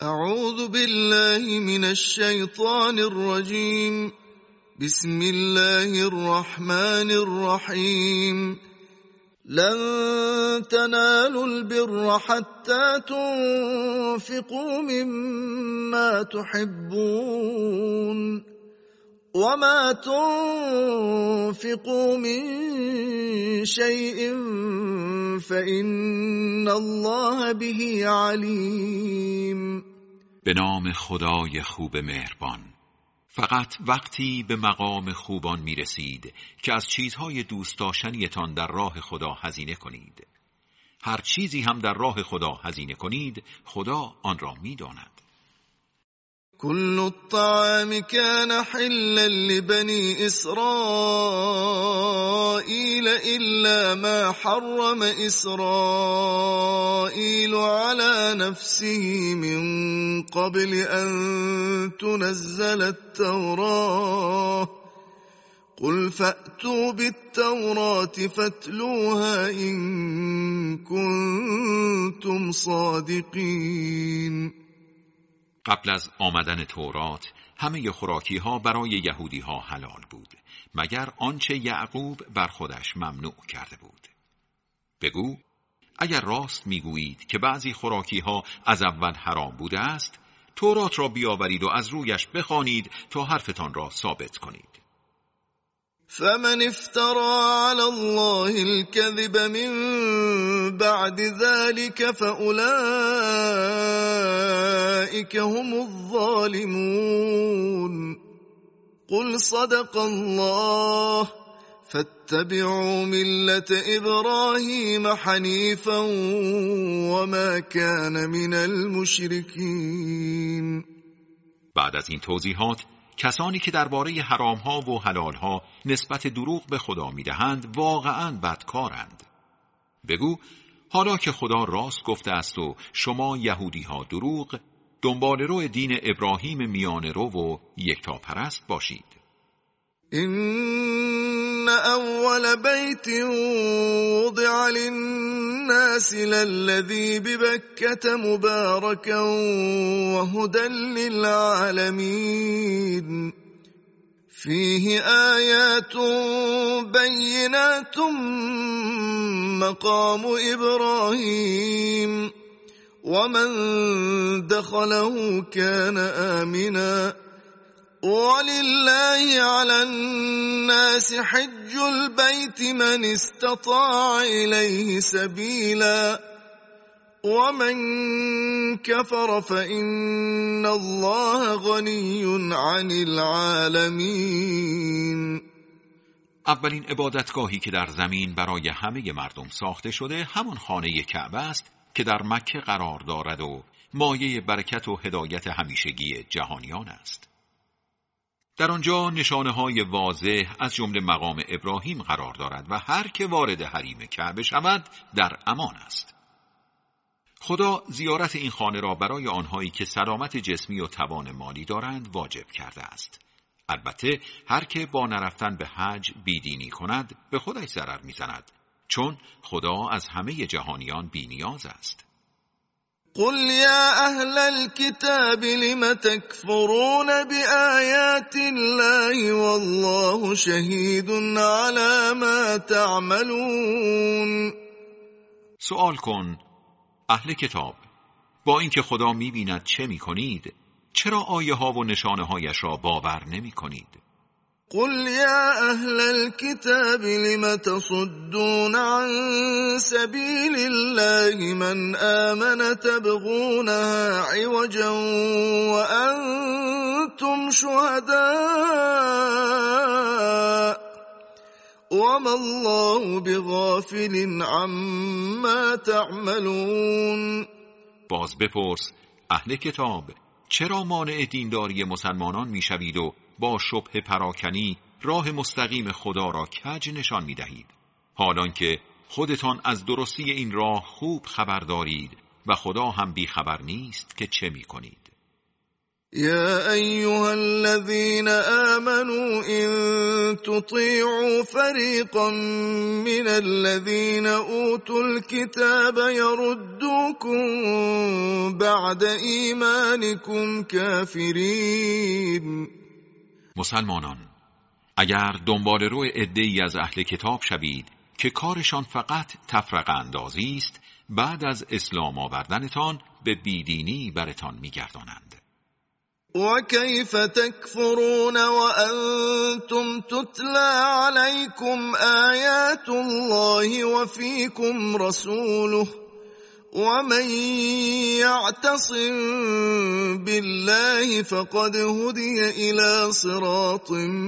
اعوذ بالله من الشیطان الرجیم. بسم الله الرحمن الرحیم. لن تنالوا البر حتى تنفقوا مما تحبون وما تنفقوا من شيء فإن الله به علیم. به نام خدای خوب مهربان. فقط وقتی به مقام خوبان می رسید که از چیزهای دوست داشتنیتان در راه خدا هزینه کنید. هر چیزی هم در راه خدا هزینه کنید، خدا آن را می داند. كل الطعام كان حلا لبني إسرائيل إلا ما حرم إسرائيل على نفسه من قبل أن تنزل التوراة قل فأتوا بالتوراة فاتلوها إن كنتم صادقين. قبل از آمدن تورات همه خوراکی ها برای یهودی ها حلال بود مگر آنچه یعقوب بر خودش ممنوع کرده بود. بگو اگر راست میگویید که بعضی خوراکی ها از اول حرام بوده است، تورات را بیاورید و از رویش بخوانید تا حرفتان را ثابت کنید. فمن افترى على الله الكذب من بعد ذلك فأولئك هم الظالمون. قل صدق الله فاتبعوا ملة إبراهيم حنيفا وما كان من المشركين. بعد از این توضیحات کسانی که درباره حرام‌ها و حلال‌ها نسبت دروغ به خدا می‌دهند واقعاً بدکارند. بگو حالا که خدا راست گفته است و شما یهودی‌ها دروغ، دنباله‌رو دین ابراهیم میانه‌رو و یکتاپرست باشید. إن أول بيت وضع للناس للذي ببكة مباركا وهدى للعالمين فيه آيات بينات مقام إبراهيم ومن دخله كان آمنا ولله على الناس حج البيت من استطاع إليه سبيلا ومن كفر فإن الله غني عن العالمين. اولین عبادتگاهی که در زمین برای همه مردم ساخته شده همان خانه کعبه است که در مکه قرار دارد و مایه برکت و هدایت همیشگی جهانیان است. در آنجا نشانه‌های واضح از جمله مقام ابراهیم قرار دارد و هر که وارد حریم کعبه شود در امان است. خدا زیارت این خانه را برای آنهایی که سلامت جسمی و توان مالی دارند واجب کرده است. البته هر که با نرفتن به حج بیدینی کند به خودش ضرر می‌زند، چون خدا از همه جهانیان بی‌نیاز است. قل يا أهل الكتاب لم تكفرون بآيات الله والله شهيد على ما تعملون. سوال کن اهل کتاب، با اینکه خدا می‌بیند چه می‌کنید، چرا آیه ها و نشانه هایش را باور نمی‌کنید؟ قل يا أهل الكتاب لم تصدون عن سبيل الله من آمن تبغونها عوجا وأنتم شهداء وما الله بغافل عما تعملون. باز بپرس اهل کتاب، چرا مانع دینداری مسلمانان میشوید و با شبه پراکنی راه مستقیم خدا را کج نشان میدهید، حالان که خودتان از درستی این راه خوب خبر دارید و خدا هم بی خبر نیست که چه میکنید. يا أيها الذين آمنوا إن تطيعوا فريقا من الذين أوتوا الكتاب يردوكم بعد إيمانكم كافرين. مسلمانان، اگر دنبال رو عده‌ای از اهل کتاب شوید که کارشان فقط تفرقه اندازی است، بعد از اسلام آوردنتان به بیدینی برتان می‌گردانند. وكيف تكفرون وأنتم تتلى عليكم آيات الله وفيكم رسوله ومن يعتصم بالله فقد هدي إلى صراط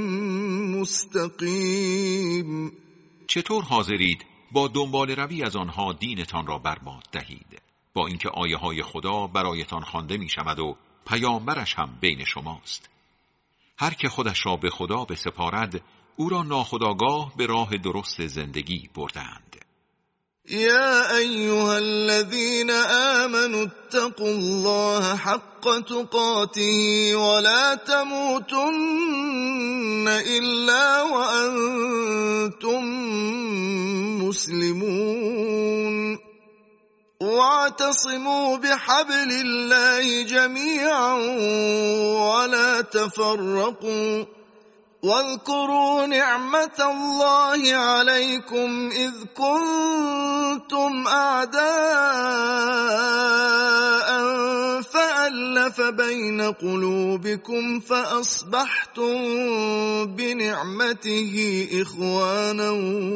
مستقيم. چطور حاضرید با دنبال روی از آنها دینتان را برباد دهید، با اینکه آیه های خدا برایتان خوانده می شود و پیامبرش هم بین شماست؟ هر که خودش را به خدا بسپارد، او را ناخودآگاه به راه درست زندگی بردند. يا أيها الذين آمنوا اتقوا الله حق تقاته ولا تموتن إلا وأنتم مسلمون واعتصموا بحبل الله جميعا ولا تفرقوا واذكروا نعمة الله عليكم إذ كنتم أعداء فألف بين قلوبكم فأصبحتم بنعمته إخوانا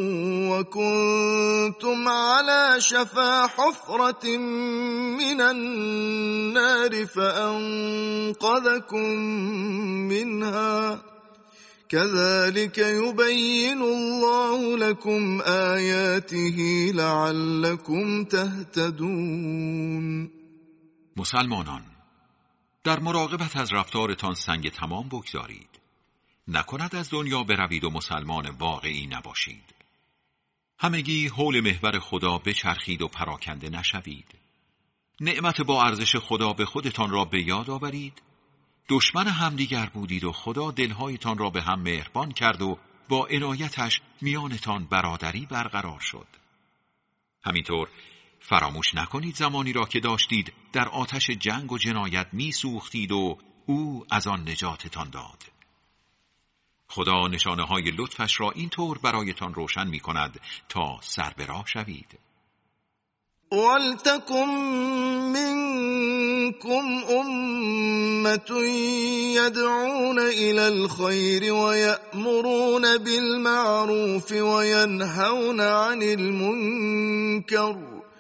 وكنتم على شفا حفرة من النار فأنقذكم منها كذلك يبين الله لكم آياته لعلكم تهتدون. مسلمانان، در مراقبت از رفتارتان سنگ تمام بگذارید. نکند از دنیا بروید و مسلمان واقعی نباشید. همگی حول محور خدا بچرخید و پراکنده نشوید. نعمت با ارزش خدا به خودتان را به یاد آورید. دشمن همدیگر بودید و خدا دلهایتان را به هم مهربان کرد و با عنایتش میانتان برادری برقرار شد. همینطور فراموش نکنید زمانی را که داشتید در آتش جنگ و جنایت میسوختید و او از آن نجاتتان داد. خدا نشانه های لطفش را اینطور برایتان روشن می کند تا سر به راه شوید. وَلْتَكُنْ مِنْكُمْ أُمَّةٌ يَدْعُونَ إِلَى الْخَيْرِ وَيَأْمُرُونَ بِالْمَعْرُوفِ وَيَنْهَوْنَ عَنِ الْمُنْكَرِ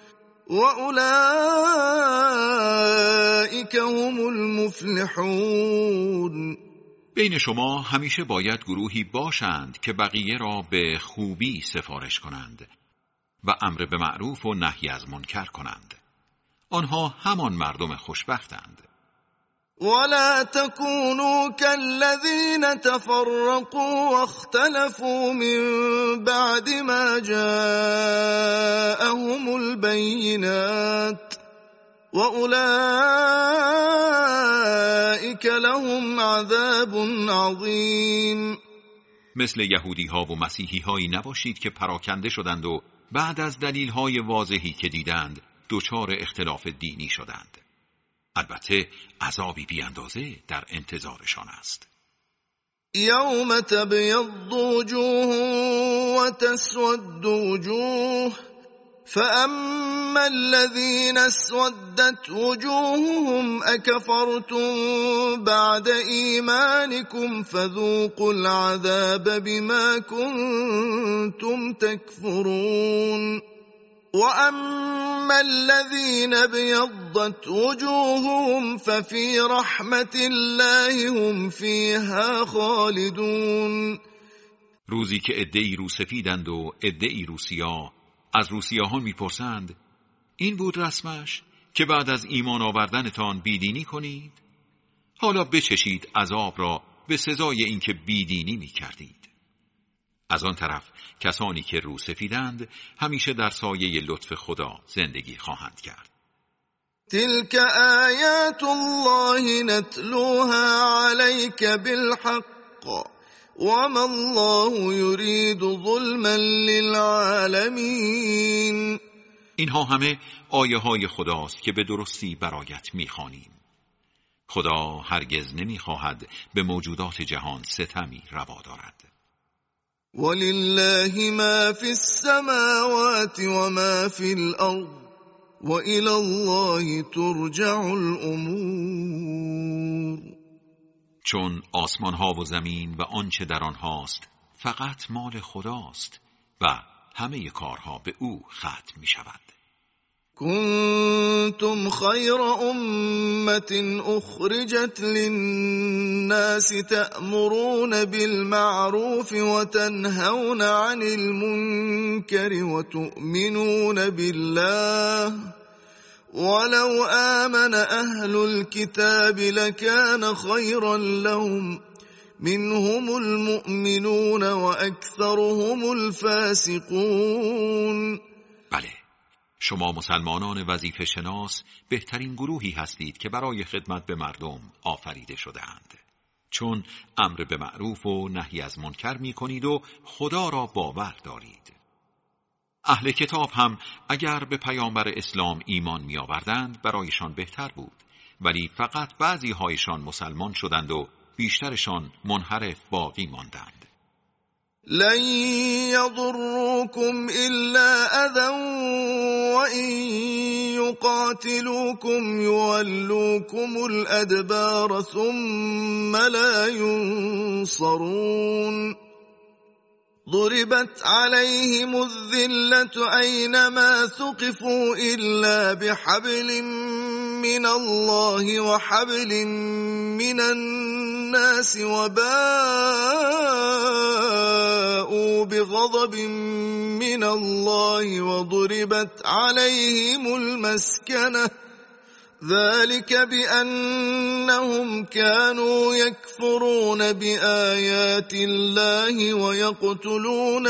وَأُولَئِكَ هُمُ الْمُفْلِحُونَ. بین شما همیشه باید گروهی باشند که بقیه را به خوبی سفارش کنند و امر به معروف و نهی از منکر کنند. آنها همان مردم خوشبختند. ولا تكونوا كالذين تفرقوا واختلفوا من بعد ما جاءهم البينات وأولئك لهم عذاب عظيم. مثل یهودی ها و مسیحی هایی نباشید که پراکنده شدند و بعد از دلیل های واضحی که دیدند دچار اختلاف دینی شدند. البته عذابی بی اندازه در انتظارشان است. یوم تبیض وجوه و تسود وجوه فأما الذين اسودت وجوههم أكفرتم بعد إيمانكم فذوقوا العذاب بما كنتم تكفرون وأما الذين ابيضت وجوههم ففي رحمة الله هم فيها خالدون. روزی که عده‌ای رو سفیدند و عده‌ای رو سیاه از روسیاهان میپرسند این بود رسمش که بعد از ایمان آوردنتان بیدینی کنید؟ حالا بچشید عذاب را به سزای اینکه بیدینی میکردید. از آن طرف کسانی که رو سفیدند همیشه در سایه لطف خدا زندگی خواهند کرد. تلك آیات الله نتلوها عليك بالحق وما الله يريد ظلما للعالمين. اینها همه آیه های خداست که به درستی برایت میخوانیم. خدا هرگز نمیخواهد به موجودات جهان ستمی روا دارد. ولله ما فی السماوات و ما فی الارض و الی الله ترجع الامور. چون آسمان ها و زمین و آنچه در آنهاست فقط مال خداست و همه کارها به او ختم می شود. كنتم خير أمة أخرجت للناس تأمرون بالمعروف وتنهون عن المنكر وتؤمنون بالله ولو آمن أهل الكتاب لكان خيرا لهم منهم المؤمنون وأكثرهم الفاسقون. بله، شما مسلمانان وظیفه شناس بهترین گروهی هستید که برای خدمت به مردم آفریده شده‌اند، چون امر به معروف و نهی از منکر می کنید و خدا را باور دارید. اهل کتاب هم اگر به پیامبر اسلام ایمان می آوردند برایشان بهتر بود، ولی فقط بعضی هایشان مسلمان شدند و بیشترشان منحرف باقی ماندند. لن يضروكم إلا أذى وإن يقاتلوكم يولوكم الأدبار ثم لا ينصرون. ضربت عليهم الذلة أينما ثقفوا إلا بحبل من الله وحبل من الناس وباءوا بغضب من الله وضربت عليهم المسكنة ذلك بأنهم كانوا يكفرون بآيات الله ويقتلون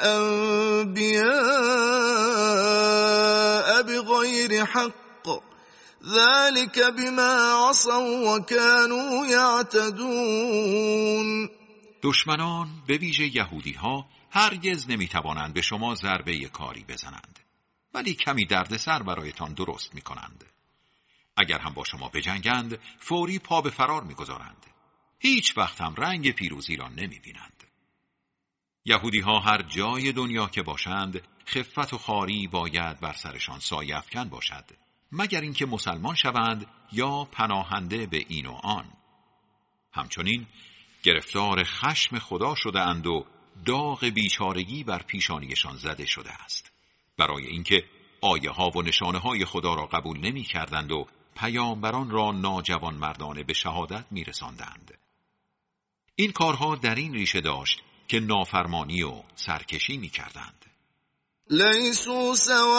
الأنبياء بغير حق ذلك بما عصوا وكانوا يعتدون. دشمنان به ویژه یهودی ها هرگز نمیتوانند به شما ضربه کاری بزنند، ولی کمی دردسر برایتان درست میکنند. اگر هم با شما بجنگند فوری پا به فرار میگذارند. هیچ وقت هم رنگ پیروزی را نمیبینند. یهودی ها هر جای دنیا که باشند خفت و خواری باید بر سرشان سایه افکن باشد، مگر اینکه مسلمان شوند یا پناهنده به این و آن. همچنین گرفتار خشم خدا شده اند و داغ بیچارگی بر پیشانیشان زده شده است، برای اینکه آیه ها و نشانه های خدا را قبول نمی کردند و پیامبران را ناجوان مردانه به شهادت می رساندند. این کارها در این ریشه داشت که نافرمانی و سرکشی می کردند. لیسوا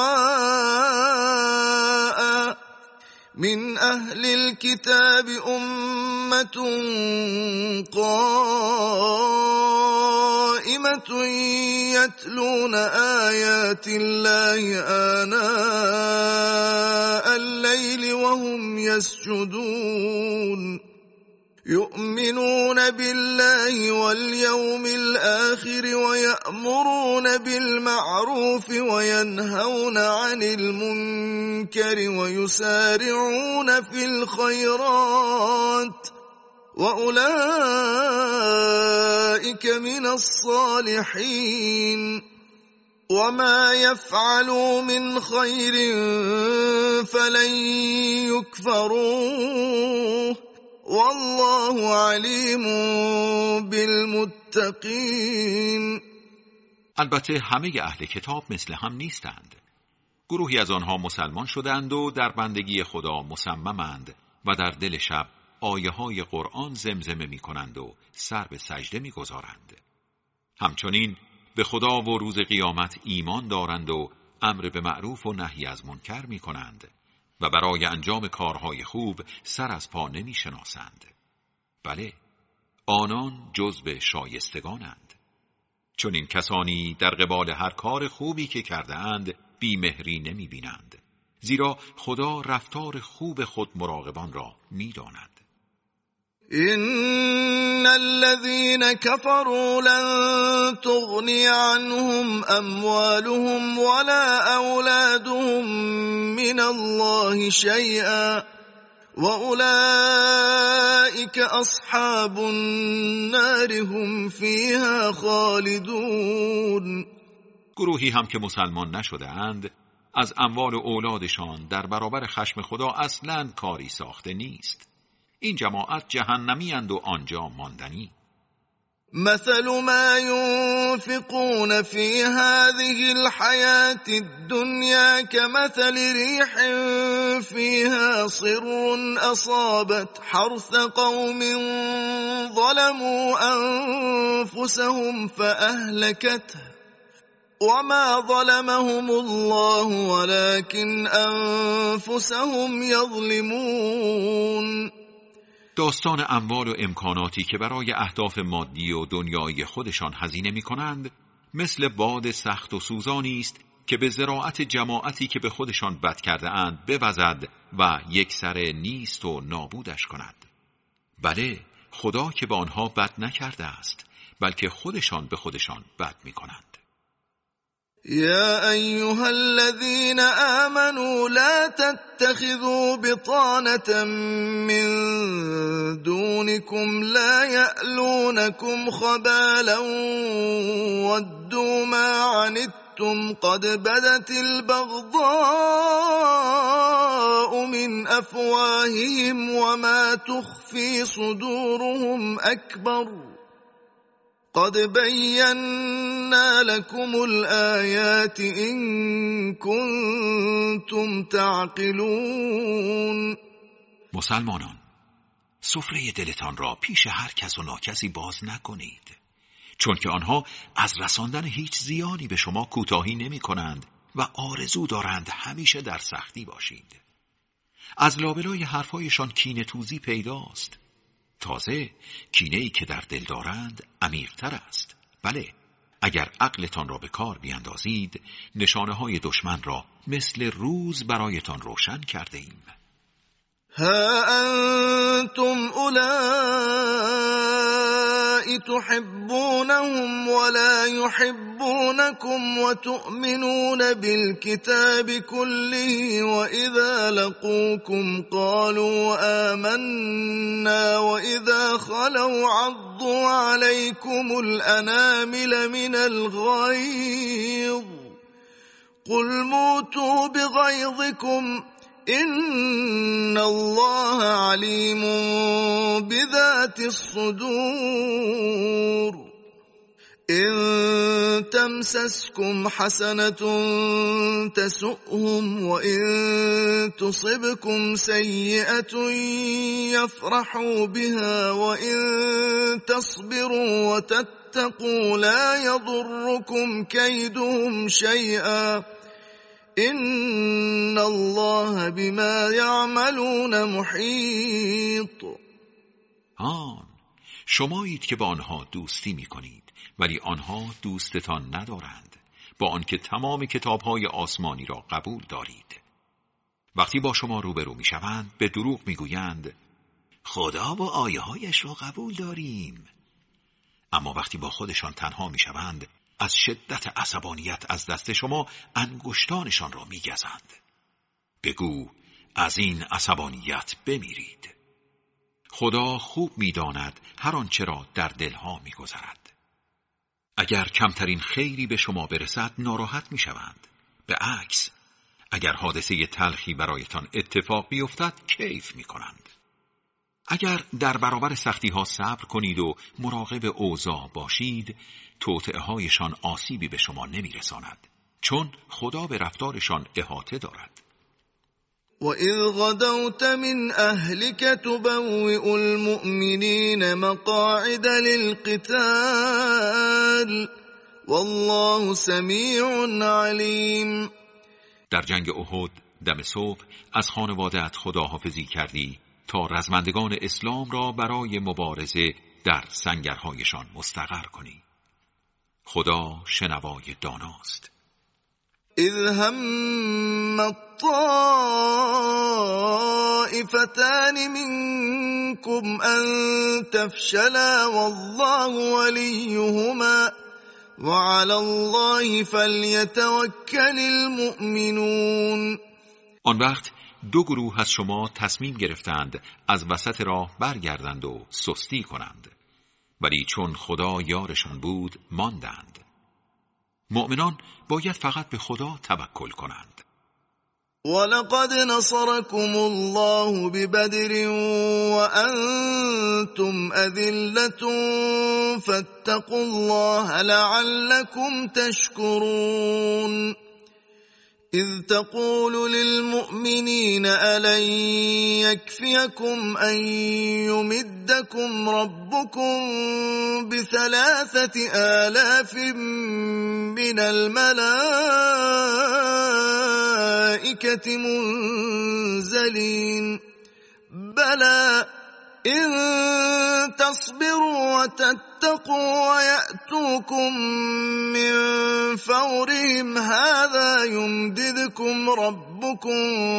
سواء من اهل الكتاب امة قائمة يتلون آيات الله آناء الليل وهم يسجدون يؤمنون بالله واليوم الآخر ويأمرون بالمعروف وينهون عن المنكر ويسارعون في الخيرات وأولئك من الصالحين وما يفعلوا من خير فلن يكفروه والله علیم بالمتقین. البته همه اهل کتاب مثل هم نیستند. گروهی از آنها مسلمان شدند و در بندگی خدا مصممند و در دل شب آیه های قرآن زمزمه می کنند و سر به سجده می گذارند. همچنین به خدا و روز قیامت ایمان دارند و امر به معروف و نهی از منکر می کنند و برای انجام کارهای خوب سر از پا نمی شناسند. بله، آنان جزو شایستگانند. چون این کسانی در قبال هر کار خوبی که کرده اند بیمهری نمی بینند، زیرا خدا رفتار خوب خود مراقبان را می‌داند. إن الذين كفروا لن تغني عنهم أموالهم ولا أولادهم من الله شيئا وأولئك أصحاب النار هم فيها خالدون. گروهی هم که مسلمان نشده اند از اموال و اولادشان در برابر خشم خدا اصلاً کاری ساخته نیست. این جماعت جهنمی اند و آنجا ماندنی. مثل ما ينفقون في هذه الحياة الدنيا كمثل ريح فيها صر أصابت حرث قوم ظلموا أنفسهم فأهلكته وما ظلمهم الله ولكن أنفسهم يظلمون. داستان اموال و امکاناتی که برای اهداف مادی و دنیایی خودشان هزینه می کنند مثل باد سخت و سوزانی است که به زراعت جماعتی که به خودشان بد کرده اند بوزد و یکسره نیست و نابودش کند. بله، خدا که به آنها بد نکرده است بلکه خودشان به خودشان بد می کنند. يا أيها الذين آمنوا لا تتخذوا بطانة من دونكم لا يألونكم خبالا ودوا ما عنتم قد بدت البغضاء من أفواههم وما تخفي صدورهم أكبر قد بينا لكم الآيات إن كنتم تعقلون. مسلمانان، سفره دلتان را پیش هر کس و ناکسی باز نکنید، چون که آنها از رساندن هیچ زیانی به شما کوتاهی نمی کنند و آرزو دارند همیشه در سختی باشید. از لابلای حرفایشان کینه توزی پیداست. تازه کینه‌ای که در دل دارند عمیق‌تر است. بله، اگر عقلتان را به کار بیاندازید نشانه‌های دشمن را مثل روز برایتان روشن کرده ایم. ها انتم اولائی تحبونهم ولا يحبونكم وتؤمنون بالكتاب كله وإذا لقوكم قالوا آمنا وإذا خلوا عضوا عليكم الأنامل من الغيظ قل موتوا بغيظكم إن الله عليم بذات الصدور إن تمسسكم حسنة تسؤهم وإن تصبكم سيئة يفرحوا بها وإن تصبروا وتتقوا لا يضركم كيدهم شيئا إن الله بما يعملون محيط. شمایید که با آنها دوستی می کنید ولی آنها دوستتان ندارند، با آنکه تمام کتابهای آسمانی را قبول دارید. وقتی با شما روبرو می شوند به دروغ می گویند خدا و آیه هایش را قبول داریم، اما وقتی با خودشان تنها می شوند از شدت عصبانیت از دست شما انگشتانشان را می گزند. بگو از این عصبانیت بمیرید. خدا خوب می داند هر آنچه را در دلها می گذرد. اگر کمترین خیری به شما برسد ناراحت می شوند. به عکس اگر حادثه تلخی برایتان اتفاق بیفتد کیف می کنند. اگر در برابر سختی ها صبر کنید و مراقب اوضاع باشید توطئه هایشان آسیبی به شما نمی رساند، چون خدا به رفتارشان احاطه دارد. وَإِذْ غَدَوْتَ مِنْ أَهْلِكَ تُبَوِّئُ الْمُؤْمِنِينَ مَقَاعِدَ لِلْقِتَالِ وَاللَّهُ سَمِيعٌ عَلِيمٌ. در جنگ احد دم صبح از خانواده‌ات خداحافظی کردی تا رزمندگان اسلام را برای مبارزه در سنگرهایشان مستقر کنی. خدا شنوای داناست. اذ هم الطائفتان منكم ان تفشلا والله وليهما وعلى الله فلیتوکل المؤمنون. آن وقت دو گروه از شما تصمیم گرفتند از وسط راه برگردند و سستی کنند، ولی چون خدا یارشان بود ماندند. مؤمنان باید فقط به خدا توکل کنند. ولقد نصركم الله ببدر وأنتم أذلة فاتقوا الله لعلكم تشكرون. إذ تقول للمؤمنين ألن يكفيكم أن يمدكم ربكم ب3,000 من الملائكة منزلين بلى إن تصبروا وتتقوا ويأتوكم من فورهم هذا يمددكم ربكم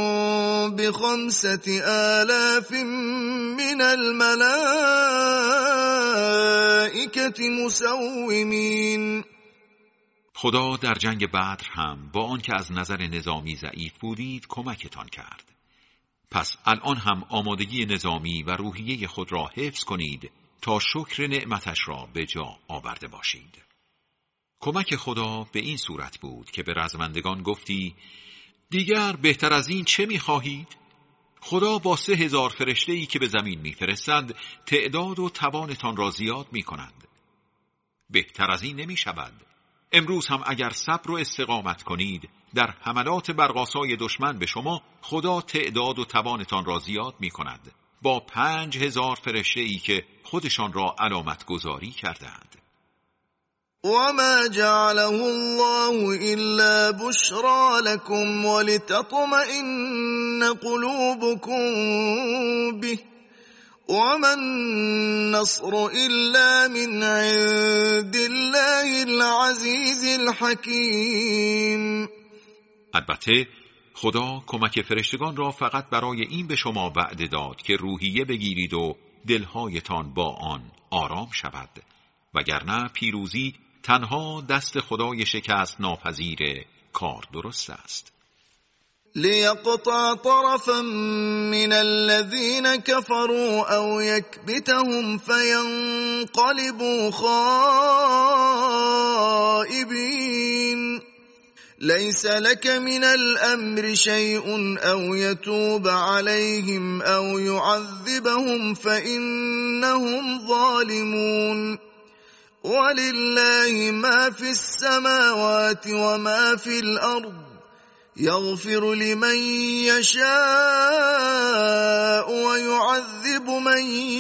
ب5,000 من الملائكة مسومين. خدا در جنگ بدر هم با آنکه از نظر نظامی ضعیف بودید کمکتان کرد. پس الان هم آمادگی نظامی و روحیه خود را حفظ کنید تا شکر نعمتش را به جا آورده باشید. کمک خدا به این صورت بود که به رزمندگان گفتی دیگر بهتر از این چه می‌خواهید؟ خدا با 3,000 فرشته‌ای که به زمین می‌فرستد تعداد و توانتان را زیاد می‌کند. بهتر از این نمی‌شود. امروز هم اگر صبر و استقامت کنید در حملات برق‌آسای دشمن به شما خدا تعداد و توانتان را زیاد می‌کند با 5,000 فرشته‌ای که خودشان را علامت گذاری کردند. وما جعله الله إلا بشرى لكم ولتطمئن قلوبكم به وما النصر إلا من عند الله العزيز الحكيم. البته خدا کمک فرشتگان را فقط برای این به شما وعده داد که روحیه بگیرید و دلهایتان با آن آرام شود، وگرنه پیروزی تنها دست خدای شکست ناپذیر کار درست است. ليقطع طرفا من الذين كفروا أو يكبتهم فينقلبوا خائبين ليس لك من الأمر شيء أو يتوب عليهم أو يعذبهم فإنهم ظالمون ولله ما في السماوات وما في الأرض يغفر لمن يشاء ويعذب من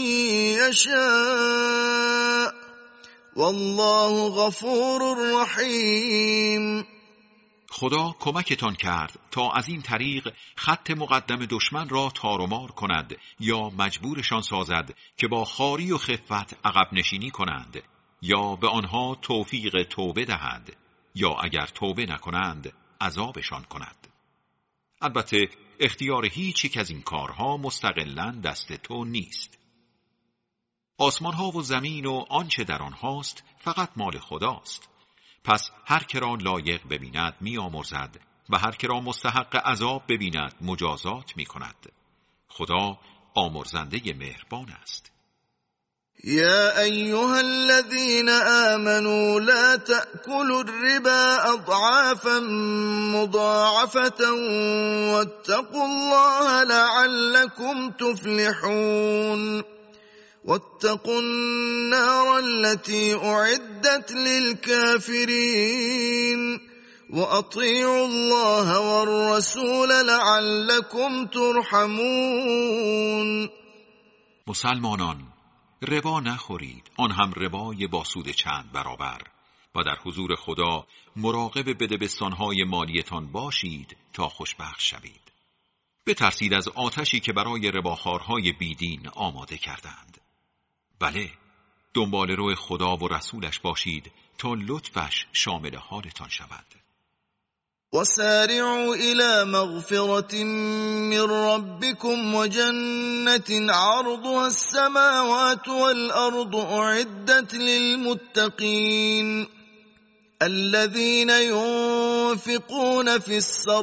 يشاء والله غفور رحیم. خدا کمکتان کرد تا از این طریق خط مقدم دشمن را تار و مار کند یا مجبورشان سازد که با خواری و خفت عقب نشینی کنند یا به آنها توفیق توبه دهد یا اگر توبه نکنند عذابشان کند. البته اختیار هیچ یک از این کارها مستقلاً دست تو نیست. آسمان ها و زمین و آنچه در آنهاست فقط مال خداست. پس هر که را لایق ببیند می‌آمرزد و هر که را مستحق عذاب ببیند مجازات می‌کند. خدا آمرزنده مهربان است. يا أيها الذين آمنوا لا تأكلوا الربا أضعافا مضاعفة واتقوا الله لعلكم تفلحون واتقوا النار التي أعدت للكافرين وأطيعوا الله والرسول لعلكم ترحمون. مسلمانان ربا نخورید، آن هم ربای با سود چند برابر، و در حضور خدا مراقب بدبستانهای مالیتان باشید تا خوشبخت شوید. بترسید از آتشی که برای رباخوارهای بیدین آماده کردند. بله، دنبال روی خدا و رسولش باشید تا لطفش شامل حالتان شود. وسارعوا إلى مغفرة من ربكم وجنة عرضها السماوات والأرض أعدت للمتقين الذين ينفقون في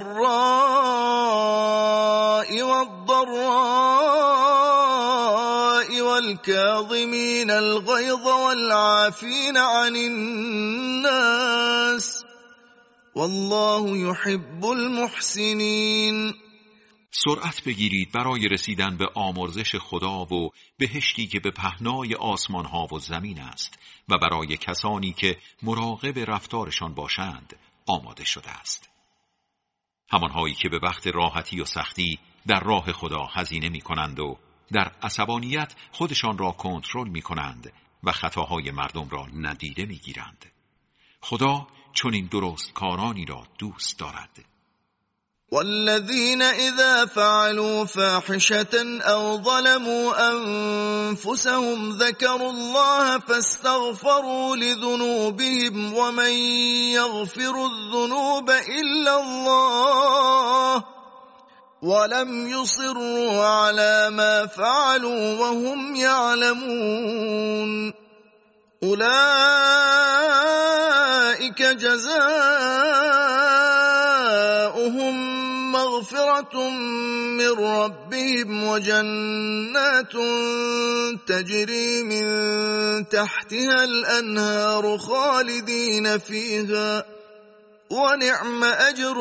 السراء والضراء والكاظمين الغيظ والعافين عن الناس والله يحب المحسنین. سرعت بگیرید برای رسیدن به آمرزش خدا و بهشتی که به پهنای آسمان ها و زمین است و برای کسانی که مراقب رفتارشان باشند آماده شده است. همانهایی که به وقت راحتی و سختی در راه خدا هزینه می کنند و در عصبانیت خودشان را کنترل می کنند و خطاهای مردم را ندیده می گیرند. خدا چنین درست کارانی را دوست دارد. والذین اذا فعلوا فاحشة او ظلموا انفسهم ذكروا الله فاستغفروا لذنوبهم ومن يغفر الذنوب الا الله ولم يصروا على ما فعلوا وهم يعلمون اولئك جزاؤهم مغفرة من ربهم وجنات تجري من تحتها الأنهار خالدين فيها ونعم أجر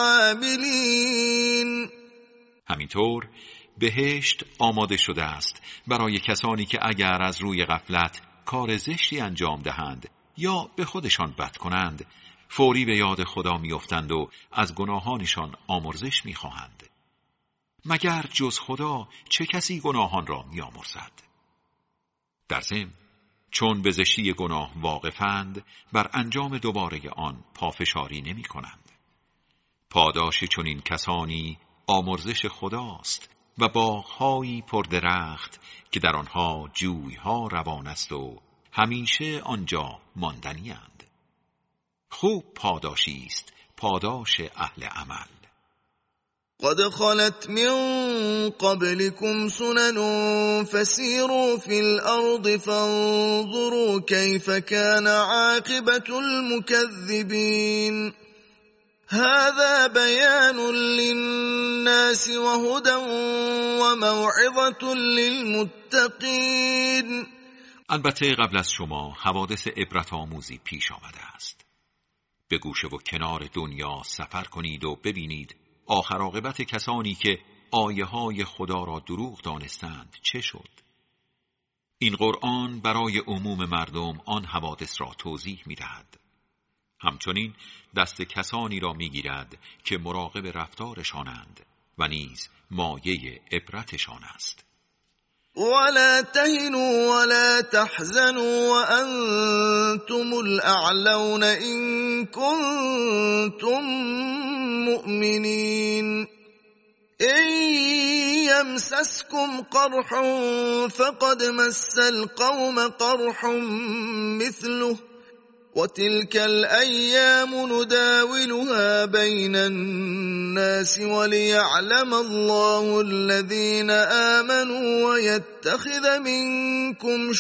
العاملين. همینطور بهشت آماده شده است برای کسانی که اگر از روی غفلت کار زشتی انجام دهند یا به خودشان بد کنند فوری به یاد خدا میافتند و از گناهانشان آمرزش میخواهند. مگر جز خدا چه کسی گناهان را میآمرزد؟ در ضمن چون به زشتی گناه واقفند بر انجام دوباره آن پافشاری نمی کنند. پاداش چنین کسانی آمرزش خداست و باغ‌هایی پردرخت که در آنها جوی‌ها روان است و همیشه آنجا ماندنی اند. خوب پاداشی است پاداش اهل عمل. قد خلت من قبلكم سنن فسيروا في الأرض فانظروا كيف كان عاقبة المكذبين هذا بيان للناس وهدى وموعظة للمتقين. البته قبل از شما حوادث عبرت آموزی پیش آمده است. به گوشه و کنار دنیا سفر کنید و ببینید آخر عاقبت کسانی که آیه های خدا را دروغ دانستند چه شد. این قرآن برای عموم مردم آن حوادث را توضیح می دهد. همچنین دست کسانی را می گیرد که مراقب رفتارشانند و نیز مایه عبرتشان است. ولا تهنوا ولا تحزنوا وأنتم الأعلون إن كنتم مؤمنين إن يمسسكم قرح فقد مس القوم قرح مثله وتلك الأيام نداولها بين الناس وليعلم الله الذين آمنوا ويتخذ منكم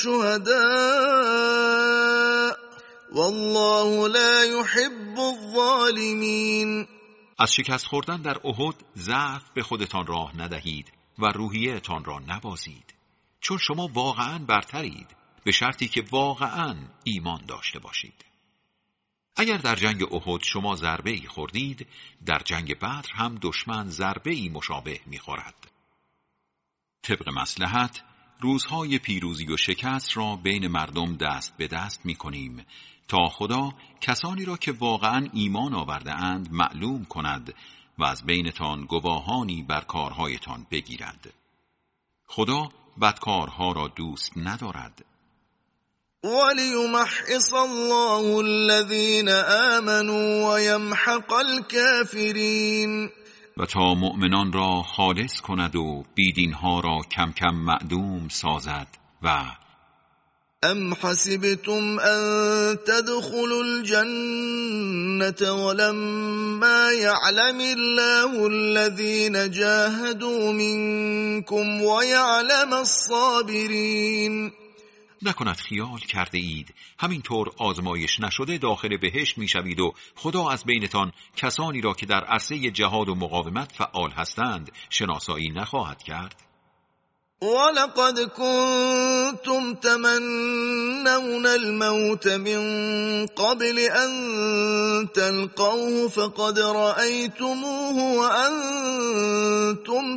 شهداء والله لا يحب الظالمين. از شکست خوردن در احد ضعف به خودتان راه ندهید و روحیه‌تان را نبازید، چون شما واقعاً برترید، به شرطی که واقعاً ایمان داشته باشید. اگر در جنگ احد شما ضربه‌ای خوردید، در جنگ بدر هم دشمن ضربه‌ای مشابه می‌خورد. طبق مصلحت روزهای پیروزی و شکست را بین مردم دست به دست می‌کنیم تا خدا کسانی را که واقعاً ایمان آورده اند معلوم کند و از بینتان گواهانی بر کارهایتان بگیرد. خدا بدکارها را دوست ندارد. وَلِيُمَحِّصَ اللَّهُ الَّذِينَ آمَنُوا وَيَمْحَقَ الْكَافِرِينَ. و تا مؤمنان را خالص کند و بیدینها را کم کم معدوم سازد و ام حسبتم ان تدخلوا الجنة ولما يعلم الله الذين جاهدوا منكم ويعلم الصابرین. نکند خیال کرده اید همینطور آزمایش نشده داخل بهشت میشوید و خدا از بینتان کسانی را که در عرصه جهاد و مقاومت فعال هستند شناسایی نخواهد کرد؟ ولقد كنتم تمنون الموت من قبل أن تلقوه فقد رأيتموه وأنتم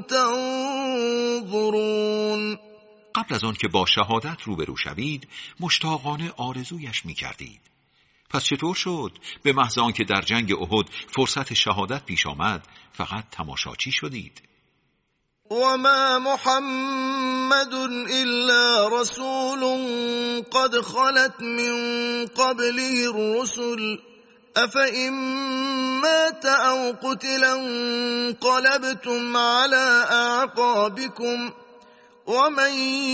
تنظرون. قبل از آن که با شهادت روبرو شوید مشتاقانه آرزویش می‌کردید. پس چطور شد به محض آنکه در جنگ احد فرصت شهادت پیش آمد فقط تماشاچی شدید؟ وما محمد إلا رسول قد خلت من قبله الرسل أفإن مات أو قتل انقلبتم على أعقابكم ومن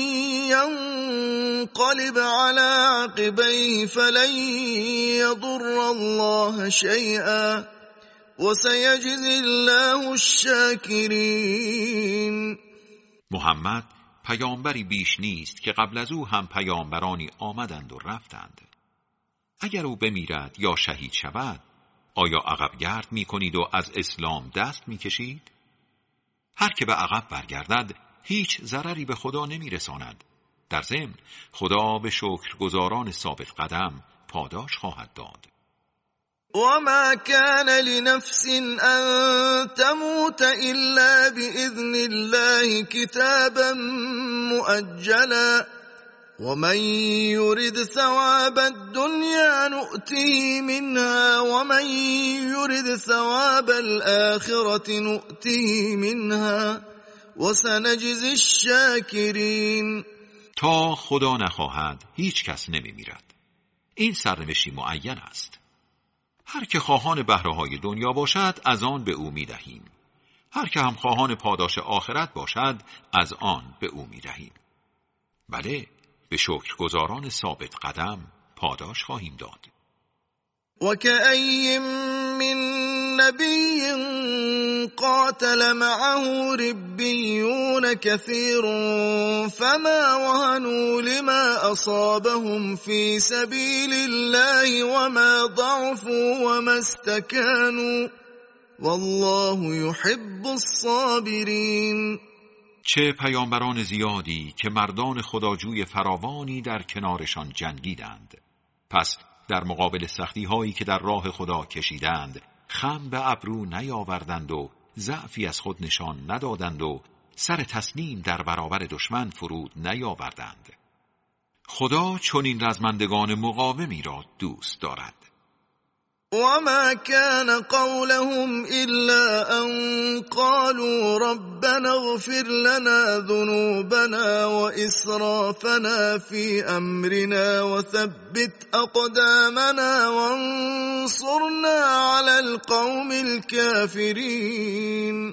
ينقلب على عقبيه فلن يضر الله شيئا وسيجزي الله الشاكرين. محمد پیامبری بیش نیست که قبل از او هم پیامبرانی آمدند و رفتند. اگر او بمیرد یا شهید شود آیا عقب گرد می کنید و از اسلام دست می کشید؟ هر که به عقب برگردد هیچ ضرری به خدا نمی رساند. در ضمن خدا به شکرگزاران ثابت قدم پاداش خواهد داد. وما كان لنفس أن تموت إلا بإذن الله كتابا مؤجلا ومن يرد ثواب الدنيا نؤته منها ومن يرد ثواب الآخرة نؤته منها وسنجزي الشاكرين. تا خدا نخواهد هیچ کس نمی میرد. این سرنوشتی معین است. هر که خواهان بهره‌های دنیا باشد از آن به او می دهیم. هر که هم خواهان پاداش آخرت باشد از آن به او می دهیم. بله، به شکرگزاران ثابت قدم پاداش خواهیم داد. وكأي من نبي قاتل معه ربيون كثير فما وهنوا لما أصابهم في سبيل الله وما ضعفوا وما استكانوا والله يحب الصابرين. چه پیامبران زیادی که مردان خداجوی فراوانی در کنارشان جنگیدند، پس در مقابل سختی هایی که در راه خدا کشیدند خم به ابرو نیاوردند و ضعفی از خود نشان ندادند و سر تسلیم در برابر دشمن فرود نیاوردند. خدا چنین رزمندگان مقاومی را دوست دارد. وما كان قولهم إلا أن قالوا ربنا اغفر لنا ذنوبنا وإسرافنا في أمرنا وثبت أقدامنا وانصرنا على القوم الكافرين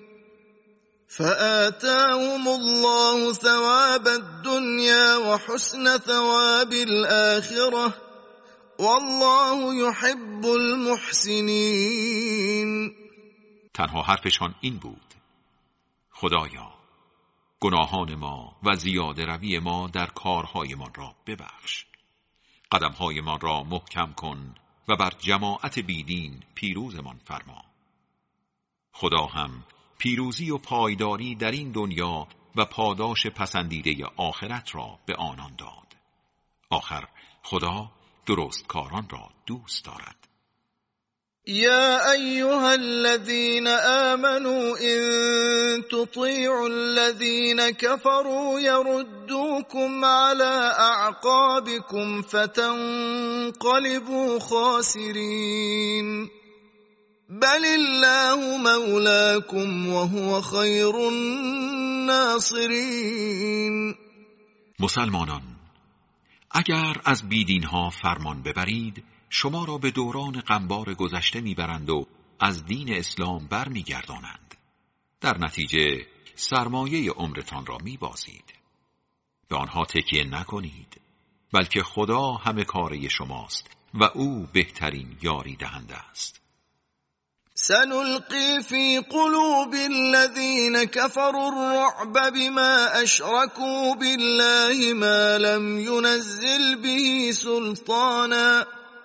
فآتاهم الله ثواب الدنيا وحسن ثواب الآخرة والله يحب المحسنین. تنها حرفشان این بود: خدایا گناهان ما و زیاده روی ما در کارهایمان را ببخش، قدمهایمان را محکم کن و بر جماعت بیدین پیروزمان فرما. خدا هم پیروزی و پایداری در این دنیا و پاداش پسندیده آخرت را به آنان داد. آخر خدا درست کاران را دوست دارد. یا ایها الذین آمنوا ان تطیعوا الذین كفروا يردوكم على اعقابكم فتنقلبوا خاسرین بل الله مولاكم وهو خیر الناصرین. مسلمانان، اگر از بیدینها فرمان ببرید شما را به دوران غمبار گذشته میبرند و از دین اسلام بر میگردانند. در نتیجه سرمایه عمرتان را میبازید. به آنها تکیه نکنید. بلکه خدا همه کاره شماست و او بهترین یاری دهنده است. سنلقي في قلوب الذين كفروا الرعب بما أشركوا بالله ما لم ينزل به سلطانا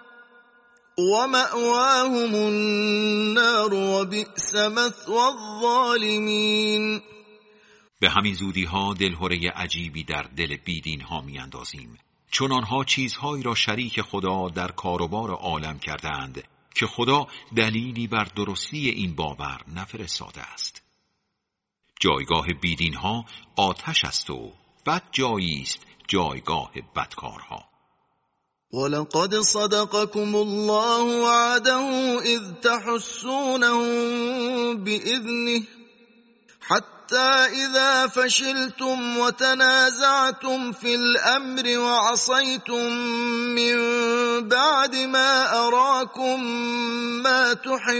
ومأواهم النار وبئس مثوى الظالمین. به همین زودی ها دلهره عجیبی در دل بیدین ها می اندازیم، چون آنها چیزهایی را شریک خدا در کاروبار عالم کردند که خدا دلیلی بر درستی این باور نفرستاده است. جایگاه بیدین ها آتش است و بد جایی است جایگاه بدکارها. ولقد صدقكم الله وعده اذ تحسونهم بإذنه حتى إذا فشلتم وتنازعتم في الأمر وعصيتم من بعد ما أراكم ما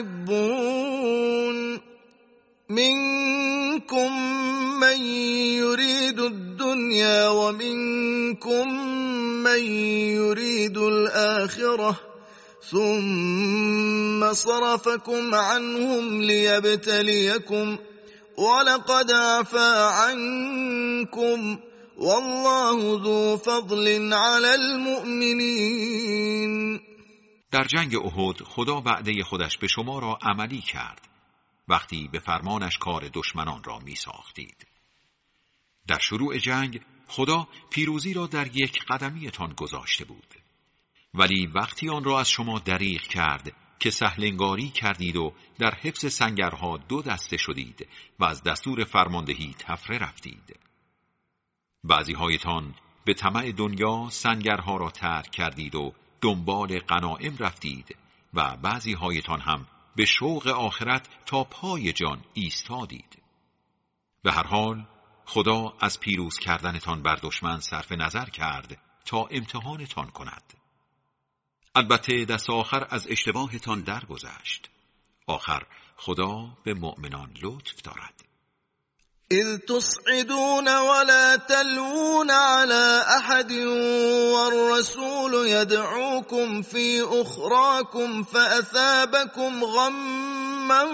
تحبون منكم من يريد الدنيا ومنكم من يريد الآخرة ثم صرفكم عنهم ليبتليكم ولقد عفا عنكم والله ذو فضل على المؤمنین. در جنگ احد خدا وعده خودش به شما را عملی کرد وقتی به فرمانش کار دشمنان را می ساختید. در شروع جنگ خدا پیروزی را در یک قدمیتان گذاشته بود، ولی وقتی آن را از شما دریغ کرد که سهلنگاری کردید و در حفظ سنگرها دو دسته شدید و از دستور فرماندهی تفره رفتید. بعضی هایتان به طمع دنیا سنگرها را ترک کردید و دنبال غنایم رفتید و بعضی هایتان هم به شوق آخرت تا پای جان ایستادید. به هر حال خدا از پیروز کردنتان بر دشمن صرف نظر کرد تا امتحانتان کند. البته دست آخر از اشتباهتان درگذشت. آخر خدا به مؤمنان لطف دارد. اذ تصعدون ولا تلوون على احد والرسول يدعوكم في اخراكم فاثابكم غما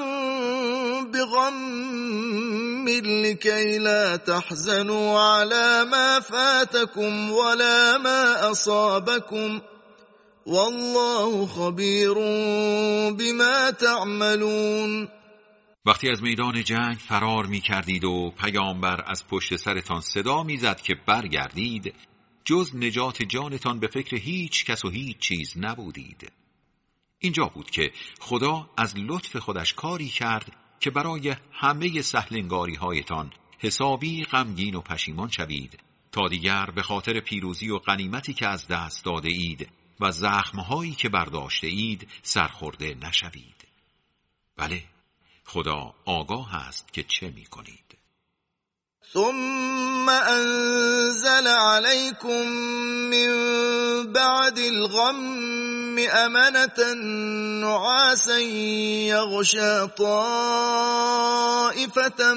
بغم لكي لا تحزنوا على ما فاتكم ولا ما اصابكم والله خبیر بما تعملون. وقتی از میدان جنگ فرار می کردید و پیامبر از پشت سرتان صدا می زد که برگردید، جز نجات جانتان به فکر هیچ کس و هیچ چیز نبودید. اینجا بود که خدا از لطف خودش کاری کرد که برای همه سهلنگاری هایتان حسابی غمگین و پشیمان شوید تا دیگر به خاطر پیروزی و غنیمتی که از دست داده اید و زخمهایی که برداشته اید سرخورده نشوید. بله، خدا آگاه است که چه می کنید. ثم انزل عليكم من بعد الغم امنة نعاسا يغشى طائفة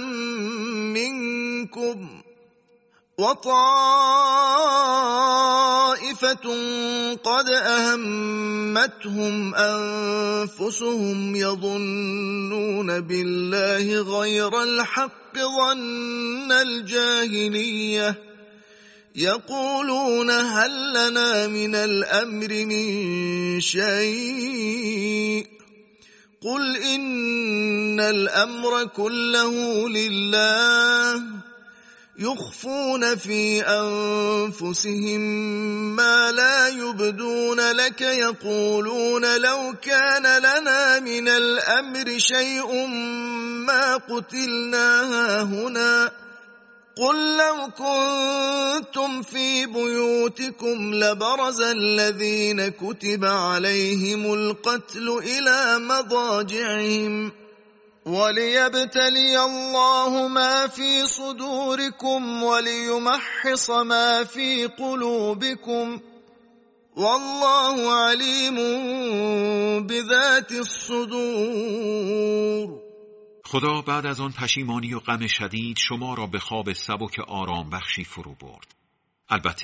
منكم وطائفة قد أهمتهم أنفسهم يظنون بالله غير الحق ظن الجاهلية يقولون هل لنا من الأمر من شيء قل إن الأمر كله لله يخفون في أنفسهم ما لا يبدون لك يقولون لو كان لنا من الأمر شيء ما قتلنا هاهنا قل لو كنتم في بيوتكم لبرز الذين كتب عليهم القتل إلى مضاجعهم وليبتلي الله ما في صدوركم وليمحص ما في قلوبكم والله عليم بذات الصدور. خدا بعد از آن پشیمانی و غم شدید شما را به خواب سبک آرام بخشی فرو برد. البته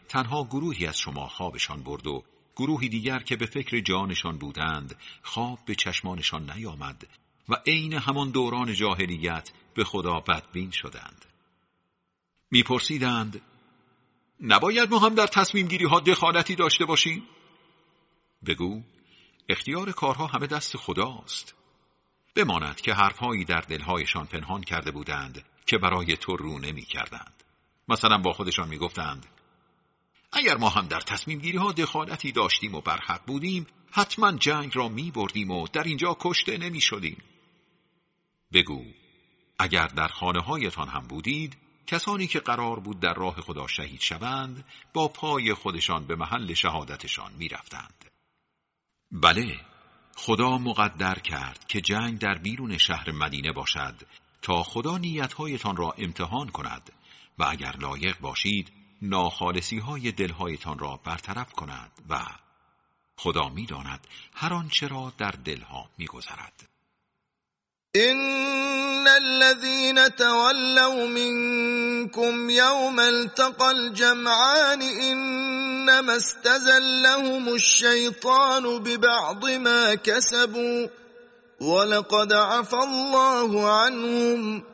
تنها گروهی از شما خوابشان برد و گروهی دیگر که به فکر جانشان بودند خواب به چشمانشان نیامد و عین همان دوران جاهلیت به خدا بدبین شدند. میپرسیدند نباید ما هم در تصمیم گیری ها دخالتی داشته باشیم؟ بگو اختیار کارها همه دست خداست. بماند که حرفهایی در دلهایشان پنهان کرده بودند که برای تو رو نمی کردند. مثلا با خودشان می گفتند اگر ما هم در تصمیم گیری ها دخالتی داشتیم و برحق بودیم حتما جنگ را می بردیم و در اینجا کشته نمی شدیم. بگو اگر در خانه هایتان هم بودید کسانی که قرار بود در راه خدا شهید شوند با پای خودشان به محل شهادتشان می رفتند. بله خدا مقدر کرد که جنگ در بیرون شهر مدینه باشد تا خدا نیتهایتان را امتحان کند و اگر لایق باشید ناخالصی های دلهایتان را برطرف کند و خدا می داند هر آنچه را در دلها می گذرد. إن الذين تولوا منكم يوم التقى الجمعان إنما استزلهم الشيطان ببعض ما كسبوا ولقد عفى الله عنهم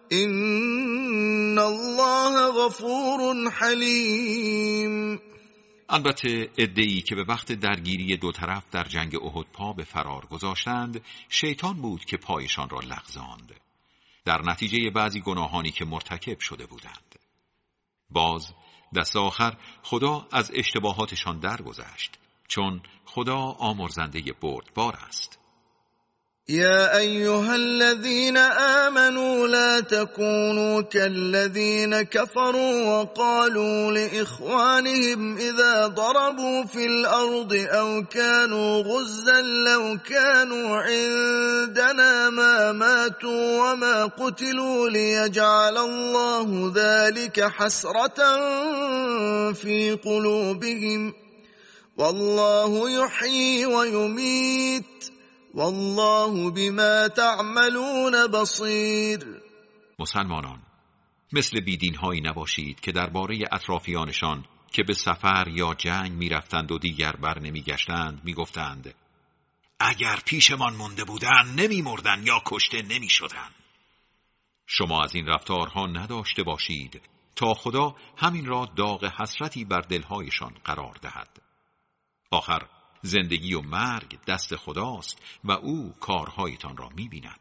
إن الله غفور حليم. البته عده‌ای که به وقت درگیری دو طرف در جنگ احد پا به فرار گذاشتند شیطان بود که پایشان را لغزاند در نتیجه بعضی گناهانی که مرتکب شده بودند. باز دست آخر خدا از اشتباهاتشان درگذشت چون خدا آمرزنده بردبار است. يا أيها الذين آمنوا لا تكونوا كالذين كفروا وقالوا لإخوانهم إذا ضربوا في الأرض أو كانوا غزا لو كانوا عندنا ما ماتوا وما قتلوا ليجعل الله ذلك حسرة في قلوبهم والله يحيي ويميت والله بما تعملون بصیر. مسلمانان مثل بیدین‌هایی نباشید که درباره اطرافیانشان که به سفر یا جنگ می‌رفتند و دیگر بر نمی‌گشتند می‌گفتند اگر پیشمان مونده بودند نمی‌مردند یا کشته نمی‌شدند. شما از این رفتارها نداشته باشید تا خدا همین را داغ حسرتی بر دل‌هایشان قرار دهد. آخر زندگی و مرگ دست خداست و او کارهایتان را می‌بیند.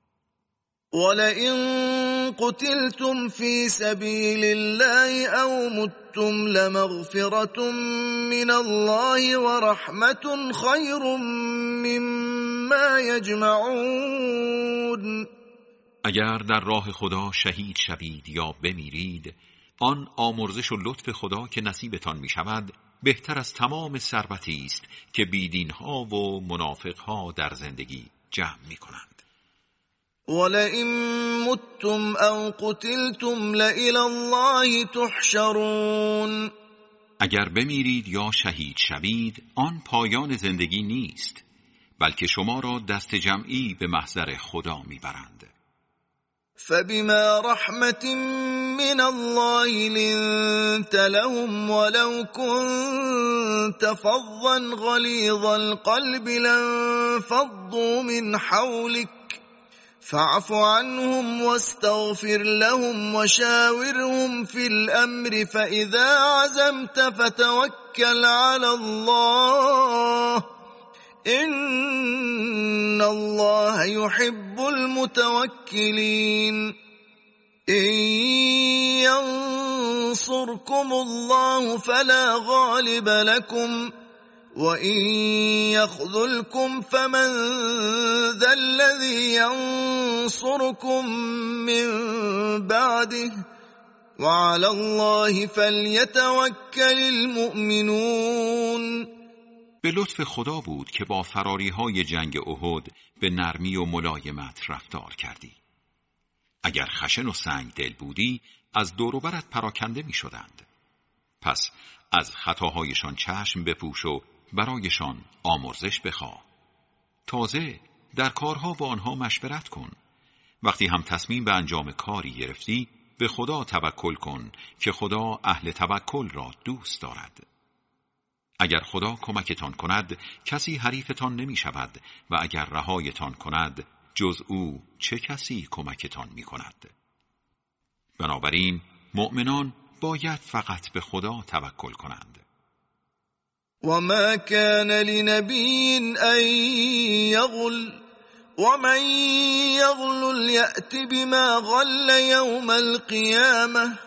ولئن قتلتم في سبيل الله أو متم لمغفرة من الله ورحمة خير مما يجمعون. اگر در راه خدا شهید شوید یا بمیرید آن آمرزش و لطف خدا که نصیبتان می شود بهتر از تمام ثروتی است که بیدینها و منافقها در زندگی جمع می کنند. ولئن متم او قتلتم لإلی الله تحشرون. اگر بمیرید یا شهید شوید آن پایان زندگی نیست بلکه شما را دست جمعی به محضر خدا می برند. فبما رحمة من الله لنت لهم ولو كنت فظا غليظ القلب لانفضوا من حولك فاعف عنهم واستغفر لهم وشاورهم في الأمر فإذا عزمت فتوكل على الله إن الله يحب المتوكلين. إن ينصركم الله فلا غالب لكم وإن يخذلكم فمن ذا الذي ينصركم من بعده وعلى الله فليتوكل المؤمنون. به لطف خدا بود که با فراریهای جنگ احد به نرمی و ملایمت رفتار کردی. اگر خشن و سنگ دل بودی از دور و برت پراکنده می شدند. پس از خطاهایشان چشم بپوش و برایشان آمرزش بخواه. تازه در کارها با آنها مشورت کن. وقتی هم تصمیم به انجام کاری گرفتی به خدا توکل کن که خدا اهل توکل را دوست دارد. اگر خدا کمکتان کند کسی حریفتان نمی شود و اگر رهایتان کند جز او چه کسی کمکتان می کند؟ بنابراین مؤمنان باید فقط به خدا توکل کنند. وما كان لنبي أن يغل ومن يغل يأت بما غل يوم القيامة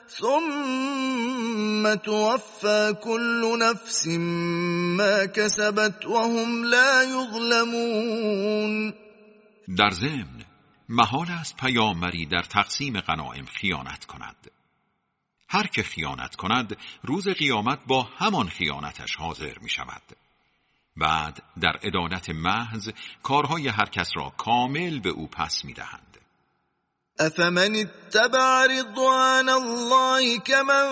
ثم توفى كل نفس ما كسبت وهم لا يظلمون. در ضمن محال است پیامبری در تقسیم غنایم خیانت کند. هر که خیانت کند روز قیامت با همان خیانتش حاضر می شود. بعد در عدالت محض کارهای هر کس را کامل به او پس می دهند. افمن اتبع رضوان الله كمن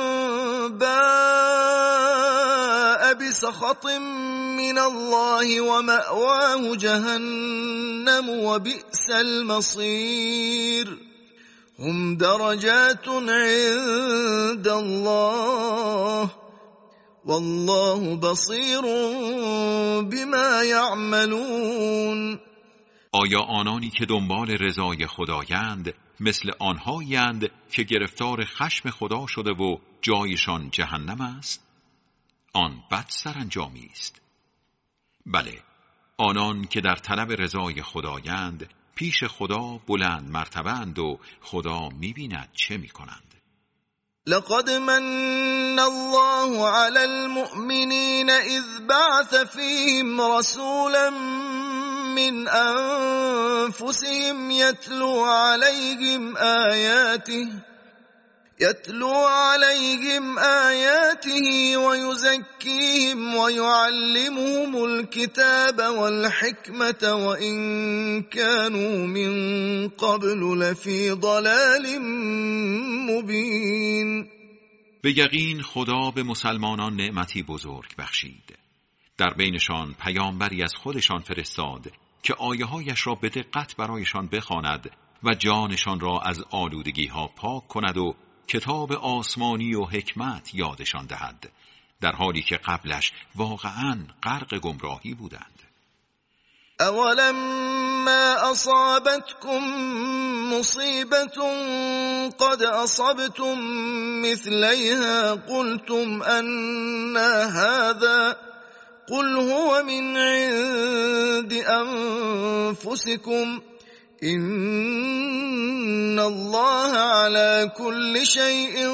باء بسخط من الله ومأواه جهنم وبئس المصير. هم درجات عند الله والله بصیر بما یعملون. آیا آنانی که دنبال رضای خدایند مثل آنهایند که گرفتار خشم خدا شده و جایشان جهنم است؟ آن بد سرانجامی است. بله، آنان که در طلب رضای خدایند پیش خدا بلند مرتبه‌اند و خدا می‌بیند چه می‌کنند. لقد من الله على المؤمنين إذ بعث فيهم رسولا من أنفسهم يتلو عليهم آياته ويزكيهم ويعلمهم الكتاب والحكمة وإن كانوا من قبل لفي ضلال مبين. به یقین خدا به مسلمانان نعمتی بزرگ بخشید. در بینشان پیامبری از خودشان فرستاد که آیه‌هایش را به دقت برایشان بخواند و جانشان را از آلودگی‌ها پاک کند و کتاب آسمانی و حکمت یادشان دهد، در حالی که قبلش واقعاً غرق گمراهی بودند. اولما اصابتكم مصیبة قد اصبتم مثلیها قلتم أن هذا قل هو من عند انفسكم ان الله على كل شيء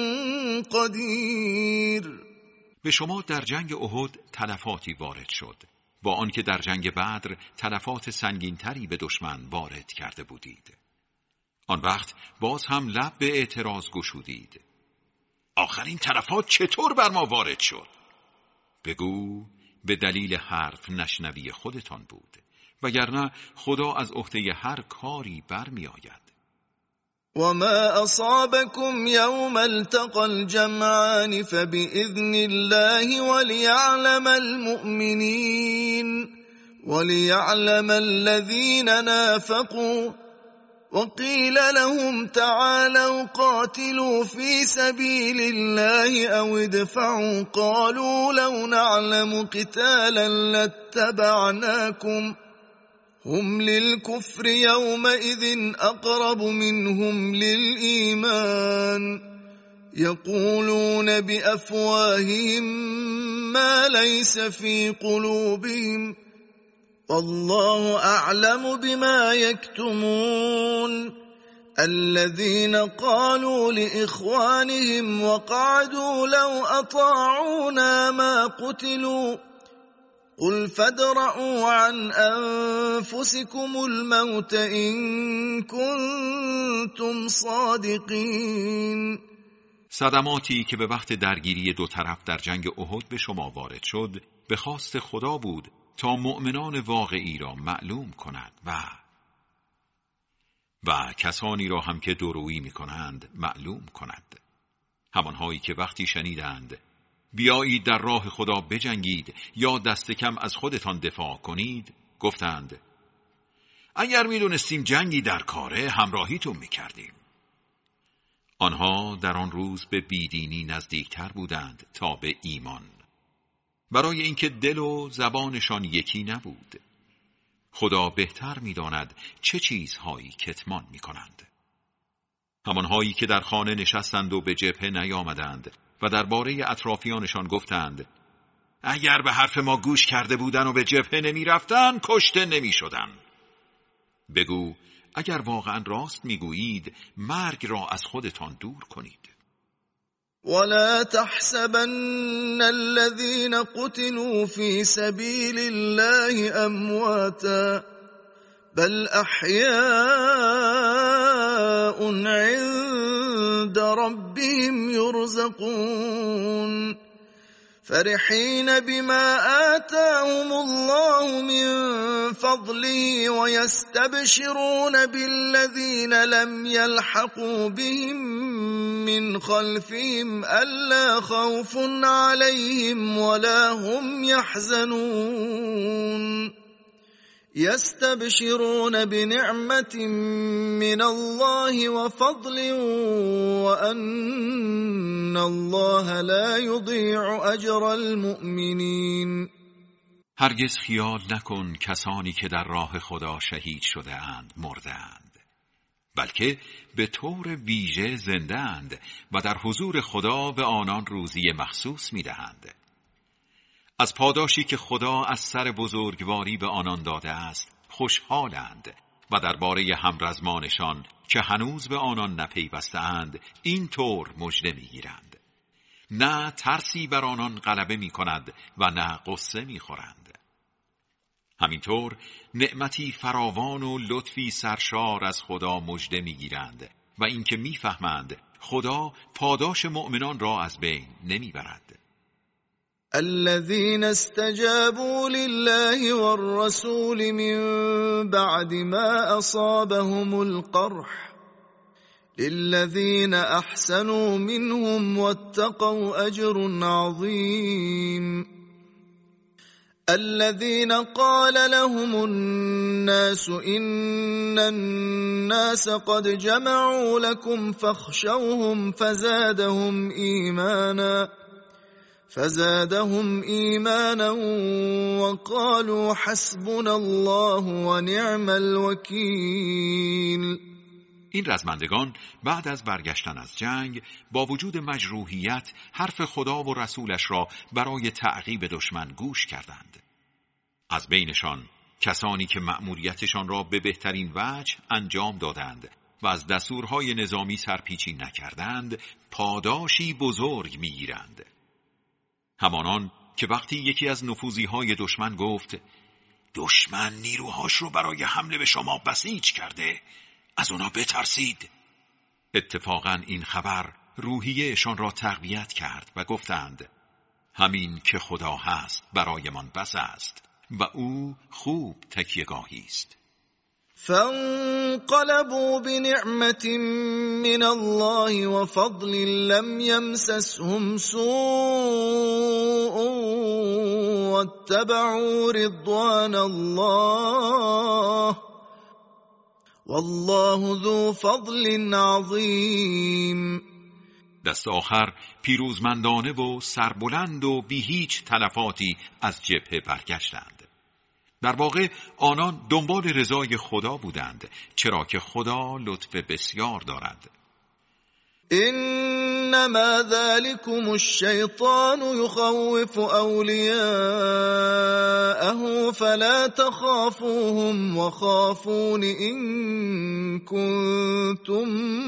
قدیر. به شما در جنگ احد تلفاتی وارد شد، با آنکه در جنگ بدر تلفات سنگینتری به دشمن وارد کرده بودید. آن وقت باز هم لب به اعتراض گشودید. آخرین تلفات چطور بر ما وارد شد؟ بگو به دلیل حرف نشنوی خودتان بود، وگرنه خدا از عهده هر کاری برمی آید. وما أصابكم يوم التقى الجمعان فبإذن الله وليعلم الذين نافقوا وقيل لهم تعالوا قاتلوا في سبيل الله أو ادفعوا قالوا لو نعلم قتالا لاتبعناكم هم للكفر يومئذ أقرب منهم للإيمان يقولون بأفواههم ما ليس في قلوبهم والله أعلم بما يكتمون. الذين قالوا لإخوانهم وقعدوا لو أطاعونا ما قتلوا قل فادرءوا عن أنفسكم الموت إن كنتم صادقين. صدماتی که به وقت درگیری دو طرف در جنگ احد به شما وارد شد به خواست خدا بود تا مؤمنان واقعی را معلوم کند و کسانی را هم که دورویی می کنند معلوم کند. همانهایی که وقتی شنیدند بیایید در راه خدا بجنگید یا دست کم از خودتان دفاع کنید گفتند اگر می دونستیم جنگی در کاره همراهیتون می کردیم. آنها در آن روز به بیدینی نزدیکتر بودند تا به ایمان، برای اینکه دل و زبانشان یکی نبود. خدا بهتر می‌داند چه چیزهایی کتمان می‌کنند. همانهایی که در خانه نشستند و به جبهه نیامدند و درباره اطرافیانشان گفتند اگر به حرف ما گوش کرده بودن و به جبهه نمی‌رفتند کشته نمی‌شدند. بگو اگر واقعا راست میگویید مرگ را از خودتان دور کنید. ولا تحسبن الذين قتلوا في سبيل الله امواتا بل احياء عند ربهم يرزقون فرحين بما آتاهم الله من فضله ويستبشرون بالذين لم يلحقوا بهم من خلفهم ألا خوف عليهم ولا هم يحزنون يستبشرون بنعمة من الله وفضل وأن الله لا يضيع أجر المؤمنين. هرگز خیال نکن کسانی که در راه خدا شهید شده اند مرده اند، بلکه به طور ویژه زنده اند و در حضور خدا به آنان روزی مخصوص می‌دهند. از پاداشی که خدا از سر بزرگواری به آنان داده است خوشحالند و درباره همرزمانشان که هنوز به آنان نپیوسته‌اند این طور مژده می‌گیرند: نه ترسی بر آنان غلبه می‌کند و نه غصه می‌خورند. همینطور نعمتی فراوان و لطفی سرشار از خدا مژده می‌گیرند و اینکه می‌فهمند خدا پاداش مؤمنان را از بین نمی‌برد. الذين استجابوا لله والرسول من بعد ما أصابهم القرح للذين أحسنوا منهم واتقوا أجر عظيم. الذين قال لهم الناس إن الناس قد جمعوا لكم فاخشوهم فزادهم إيمانا وقالوا حسبنا الله ونعم الوكيل. این رزمندگان بعد از برگشتن از جنگ با وجود مجروحیت حرف خدا و رسولش را برای تعقیب دشمن گوش کردند. از بینشان کسانی که مأموریتشان را به بهترین وجه انجام دادند و از دستورهای نظامی سرپیچی نکردند پاداشی بزرگ می‌گیرند. همانان که وقتی یکی از نفوذی‌های دشمن گفت دشمن نیروهاش رو برای حمله به شما بسیج کرده، از اونا بترسید، اتفاقاً این خبر روحیه‌شان را تقویت کرد و گفتند همین که خدا هست برایمان بس است و او خوب تکیه‌گاهی است. فانقلبوا بنعمة من الله وفضل لم يمسسهم سوء واتبعوا رضوان الله والله ذو فضل عظیم. دست آخر پیروزمندانه و سربلند و بی هیچ تلفاتی از جبهه برگشتند. در واقع آنان دنبال رضای خدا بودند، چرا که خدا لطف بسیار دارد. انما ذلكم الشیطان یخوف اولیاءه فلا تخافوهم وخافون ان کنتم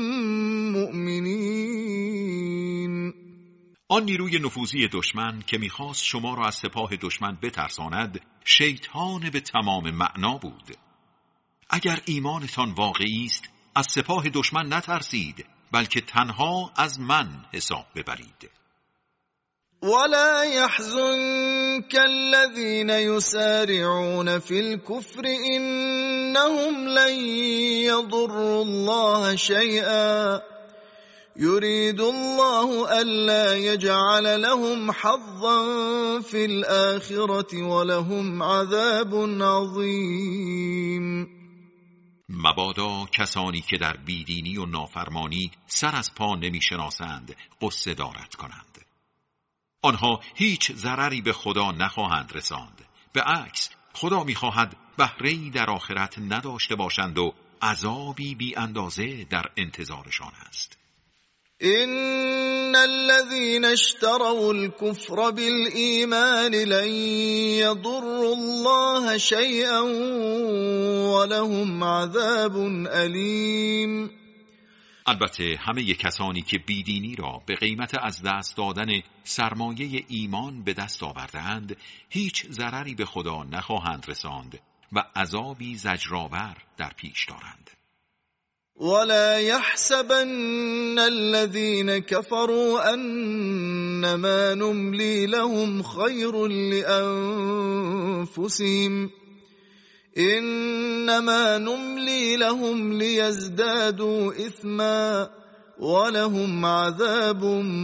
مؤمنین. آن نیروی نفوذی دشمن که می‌خواست شما را از سپاه دشمن بترساند شیطان به تمام معنا بود. اگر ایمانتان واقعی است از سپاه دشمن نترسید، بلکه تنها از من حساب ببرید. ولا يحزنك الذين يسارعون في الكفر إنهم لن يضروا الله شيئا يريد الله ألا يجعل لهم حظا في الآخرة ولهم عذاب عظيم. مبادا کسانی که در بیدینی و نافرمانی سر از پا نمی‌شناسند غصه دارد کنند. آنها هیچ ضرری به خدا نخواهند رساند. به عکس خدا می‌خواهد بهره‌ای در آخرت نداشته باشند و عذابی بی اندازه در انتظارشان است. إن الذين اشتروا الكفر بالإيمان لن يضروا الله شيئا ولهم عذاب أليم. البته همه کسانی که بیدینی را به قیمت از دست دادن سرمایه ایمان به دست آوردند هیچ ضرری به خدا نخواهند رساند و عذابی زجرآور در پیش دارند. ولا يحسبن الذين كفروا أنما نملي لهم خير لأنفسهم إنما نملي لهم ليزدادوا إثما ولهم عذاب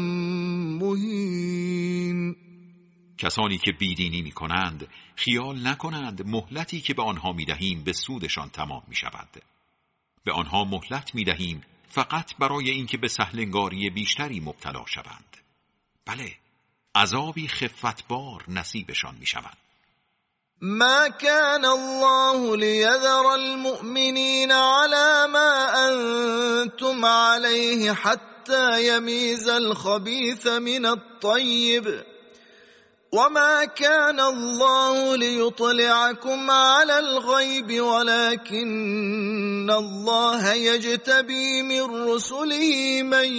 مهين. کسانی که بیدینی می کنند خیال نکنند مهلتی که به آنها می دهیم به سودشان تمام می شود. به آنها مهلت می دهیم فقط برای اینکه به سهلنگاری بیشتری مبتلا شوند. بله، عذابی خفتبار نصیبشان می شود. ما كان الله ليذر المؤمنين على ما أنتم عليه حتى يميز الخبيث من الطيب وما كان الله ليطلعكم على الغيب ولكن الله يجتبي من رسله من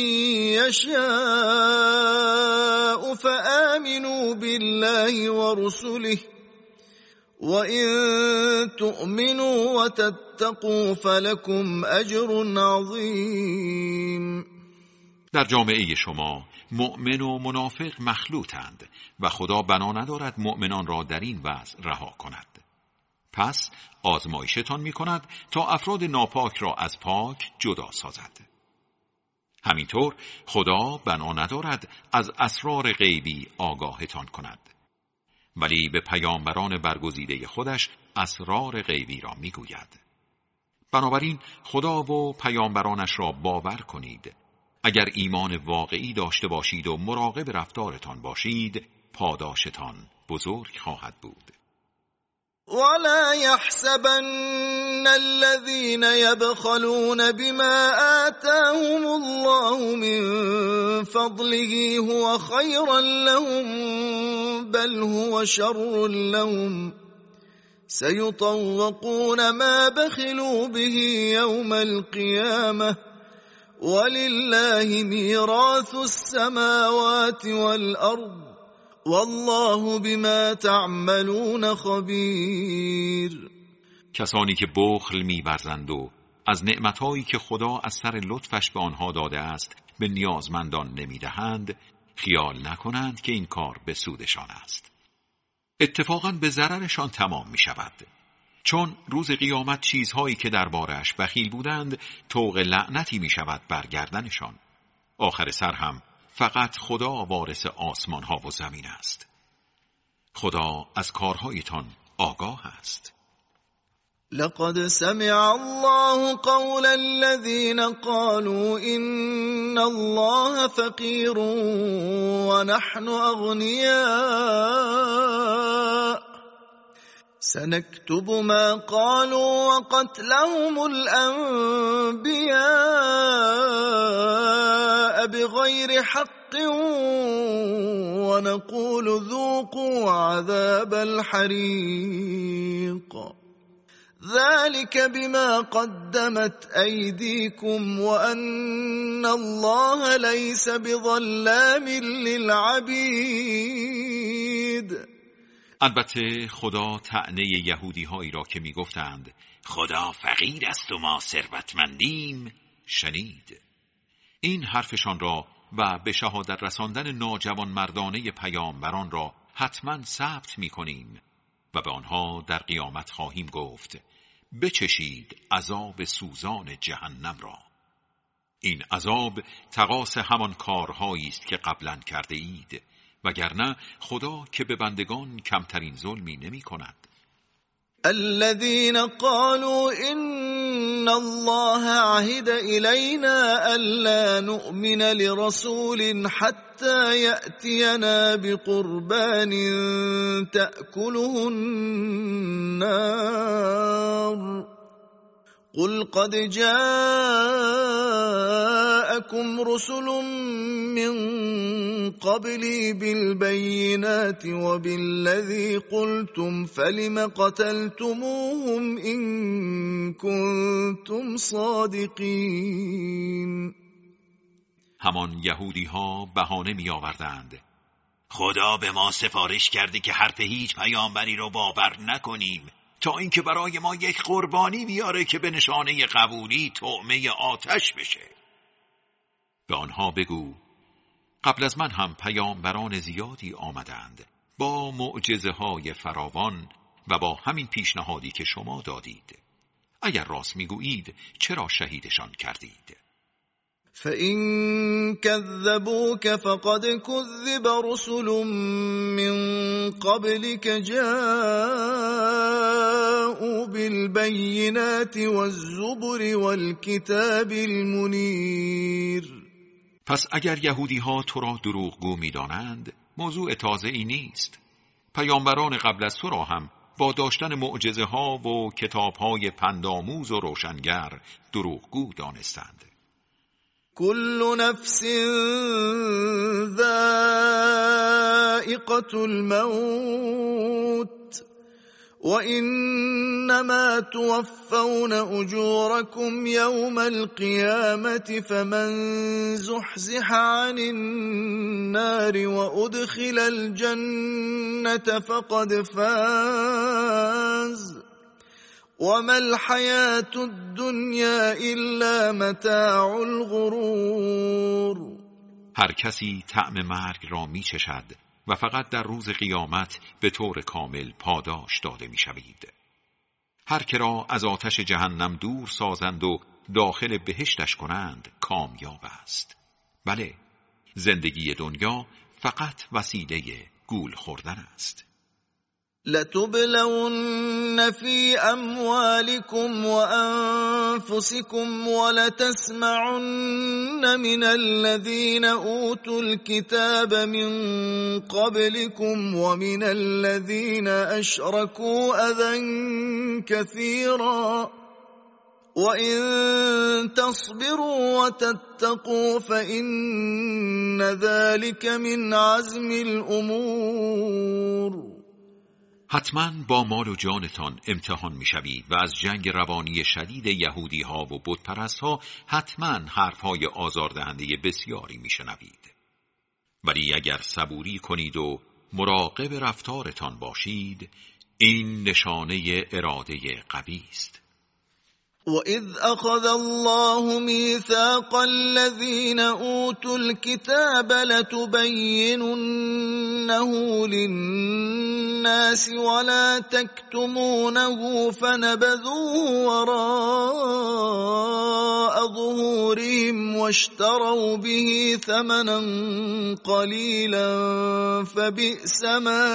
يشاء فآمنوا بالله ورسله وإن تؤمنوا وتتقوا فلكم أجر عظيم. در جامعه شما مؤمن و منافق مخلوطند و خدا بنا ندارد مؤمنان را در این وضع رها کند. پس آزمایشتان می کند تا افراد ناپاک را از پاک جدا سازد. همینطور خدا بنا ندارد از اسرار غیبی آگاهتان کند، ولی به پیامبران برگزیده خودش اسرار غیبی را می گوید. بنابراین خدا و پیامبرانش را باور کنید. اگر ایمان واقعی داشته باشید و مراقب رفتارتان باشید، پاداشتان بزرگ خواهد بود. ولا يحسبن الذين يبخلون بما آتاهم الله من فضله هو خيرا لهم بل هو شر لهم سيطوقون ما بخلوا به يوم القيامة ولله میراث السماوات والارض والله بما تعملون خبیر. کسانی که بخل می‌ورزند و از نعمتهایی که خدا از سر لطفش به آنها داده است به نیازمندان نمی‌دهند، خیال نکنند که این کار به سودشان است. اتفاقاً به ضررشان تمام می‌شود. چون روز قیامت چیزهایی که درباره‌اش بخیل بودند طوق لعنتی می شود بر گردنشان. آخر سر هم فقط خدا وارث آسمان ها و زمین است. خدا از کارهایتان آگاه است. لقد سمع الله قول الذين قالوا إن الله فقير ونحن أغنياء سنكتب ما قالوا وقتلهم الأنبياء بغير حق ونقول ذوقوا عذاب الحريق ذلك بما قدمت أيديكم وأن الله ليس بظلام للعبيد. البته خدا طعنه یهودی هایی را که می گفتند خدا فقیر است و ما ثروتمندیم شنید. این حرفشان را و به شهادت رساندن ناجوان مردانه پیامبران را حتما ثبت می کنیم و به آنها در قیامت خواهیم گفت بچشید عذاب سوزان جهنم را. این عذاب تقاص همان کارهایی است که قبلا کرده اید، وگرنه خدا که به بندگان کمترین ظلمی نمی کند. الذين قالوا إن الله عهد إلينا ألا نؤمن لرسول حتى يأتينا بقربان تأكله النار قل قد جاءكم رسل من قبلي بالبينات وبالذي قلتم فلم قتلتموهم إن كنتم صادقین. همان یهودی ها بهانه می آوردند خدا به ما سفارش کرده که حرف هیچ پیامبری رو باور نکنیم تا اینکه برای ما یک قربانی بیاره که به نشانه قبولی طعمه آتش بشه. به آنها بگو قبل از من هم پیامبران زیادی آمدند با معجزه‌های فراوان و با همین پیشنهادی که شما دادید. اگر راست میگویید چرا شهیدشان کردید؟ فَإِن كَذَّبُوكَ فَقَدْ كُذِّبَ رُسُلٌ مِّن قَبْلِكَ جَاءُوا بِالْبَيِّنَاتِ وَالزُّبُرِ وَالْكِتَابِ الْمُنِيرِ. پس اگر یهودی ها تو را دروغگو می‌دانند موضوع تازه‌ای نیست. پیامبران قبل از تو را هم با داشتن معجزه ها و کتاب های پندآموز و روشنگر دروغگو دانستند. كل نفس ذائقة الموت وإنما توفون أجوركم يوم القيامة فمن زحزح عن النار وأدخل الجنة فقد فاز وما الحياة الدنيا إلا متاع الغرور. هر کسی طعم مرگ را می چشد و فقط در روز قیامت به طور کامل پاداش داده می شوید. هر که را از آتش جهنم دور سازند و داخل بهشتش کنند کامیاب است. بله، زندگی دنیا فقط وسیله گول خوردن است. لتبلون في أموالكم وأنفسكم ولتسمعن من الذين أوتوا الكتاب من قبلكم ومن الذين أشركوا أذى كثيرا وإن تصبروا وتتقوا فإن ذلك من عزم الأمور. حتما با مال و جانتان امتحان می شوید و از جنگ روانی شدید یهودی ها و بت پرست ها حتما حرف های آزاردهنده بسیاری می شنوید. ولی اگر صبوری کنید و مراقب رفتارتان باشید این نشانه اراده قوی است. وَإِذْ أَخَذَ اللَّهُ مِيثَاقَ الَّذِينَ أُوتُوا الْكِتَابَ لَتُبَيِّنُنَّهُ لِلنَّاسِ وَلَا تَكْتُمُونَهُ فَنَبَذُوهُ وَرَاءَ ظُهُورِهِمْ وَاشْتَرَوْا بِهِ ثَمَنًا قَلِيلًا فَبِئْسَ مَا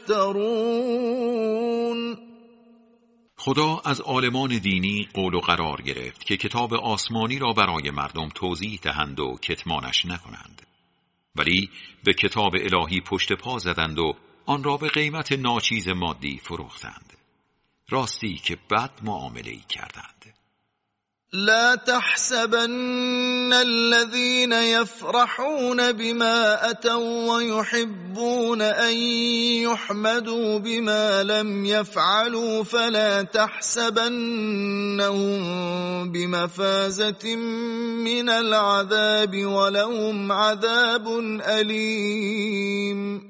يَشْتَرُونَ. خدا از عالمان دینی قول و قرار گرفت که کتاب آسمانی را برای مردم توضیح دهند و کتمانش نکنند، ولی به کتاب الهی پشت پا زدند و آن را به قیمت ناچیز مادی فروختند. راستی که بد معامله‌ای کردند. لا تحسبن الذين يفرحون بما أتوا ويحبون أن يحمدوا بما لم يفعلوا فلا تحسبنهم بمفازة من العذاب ولهم عذاب أليم.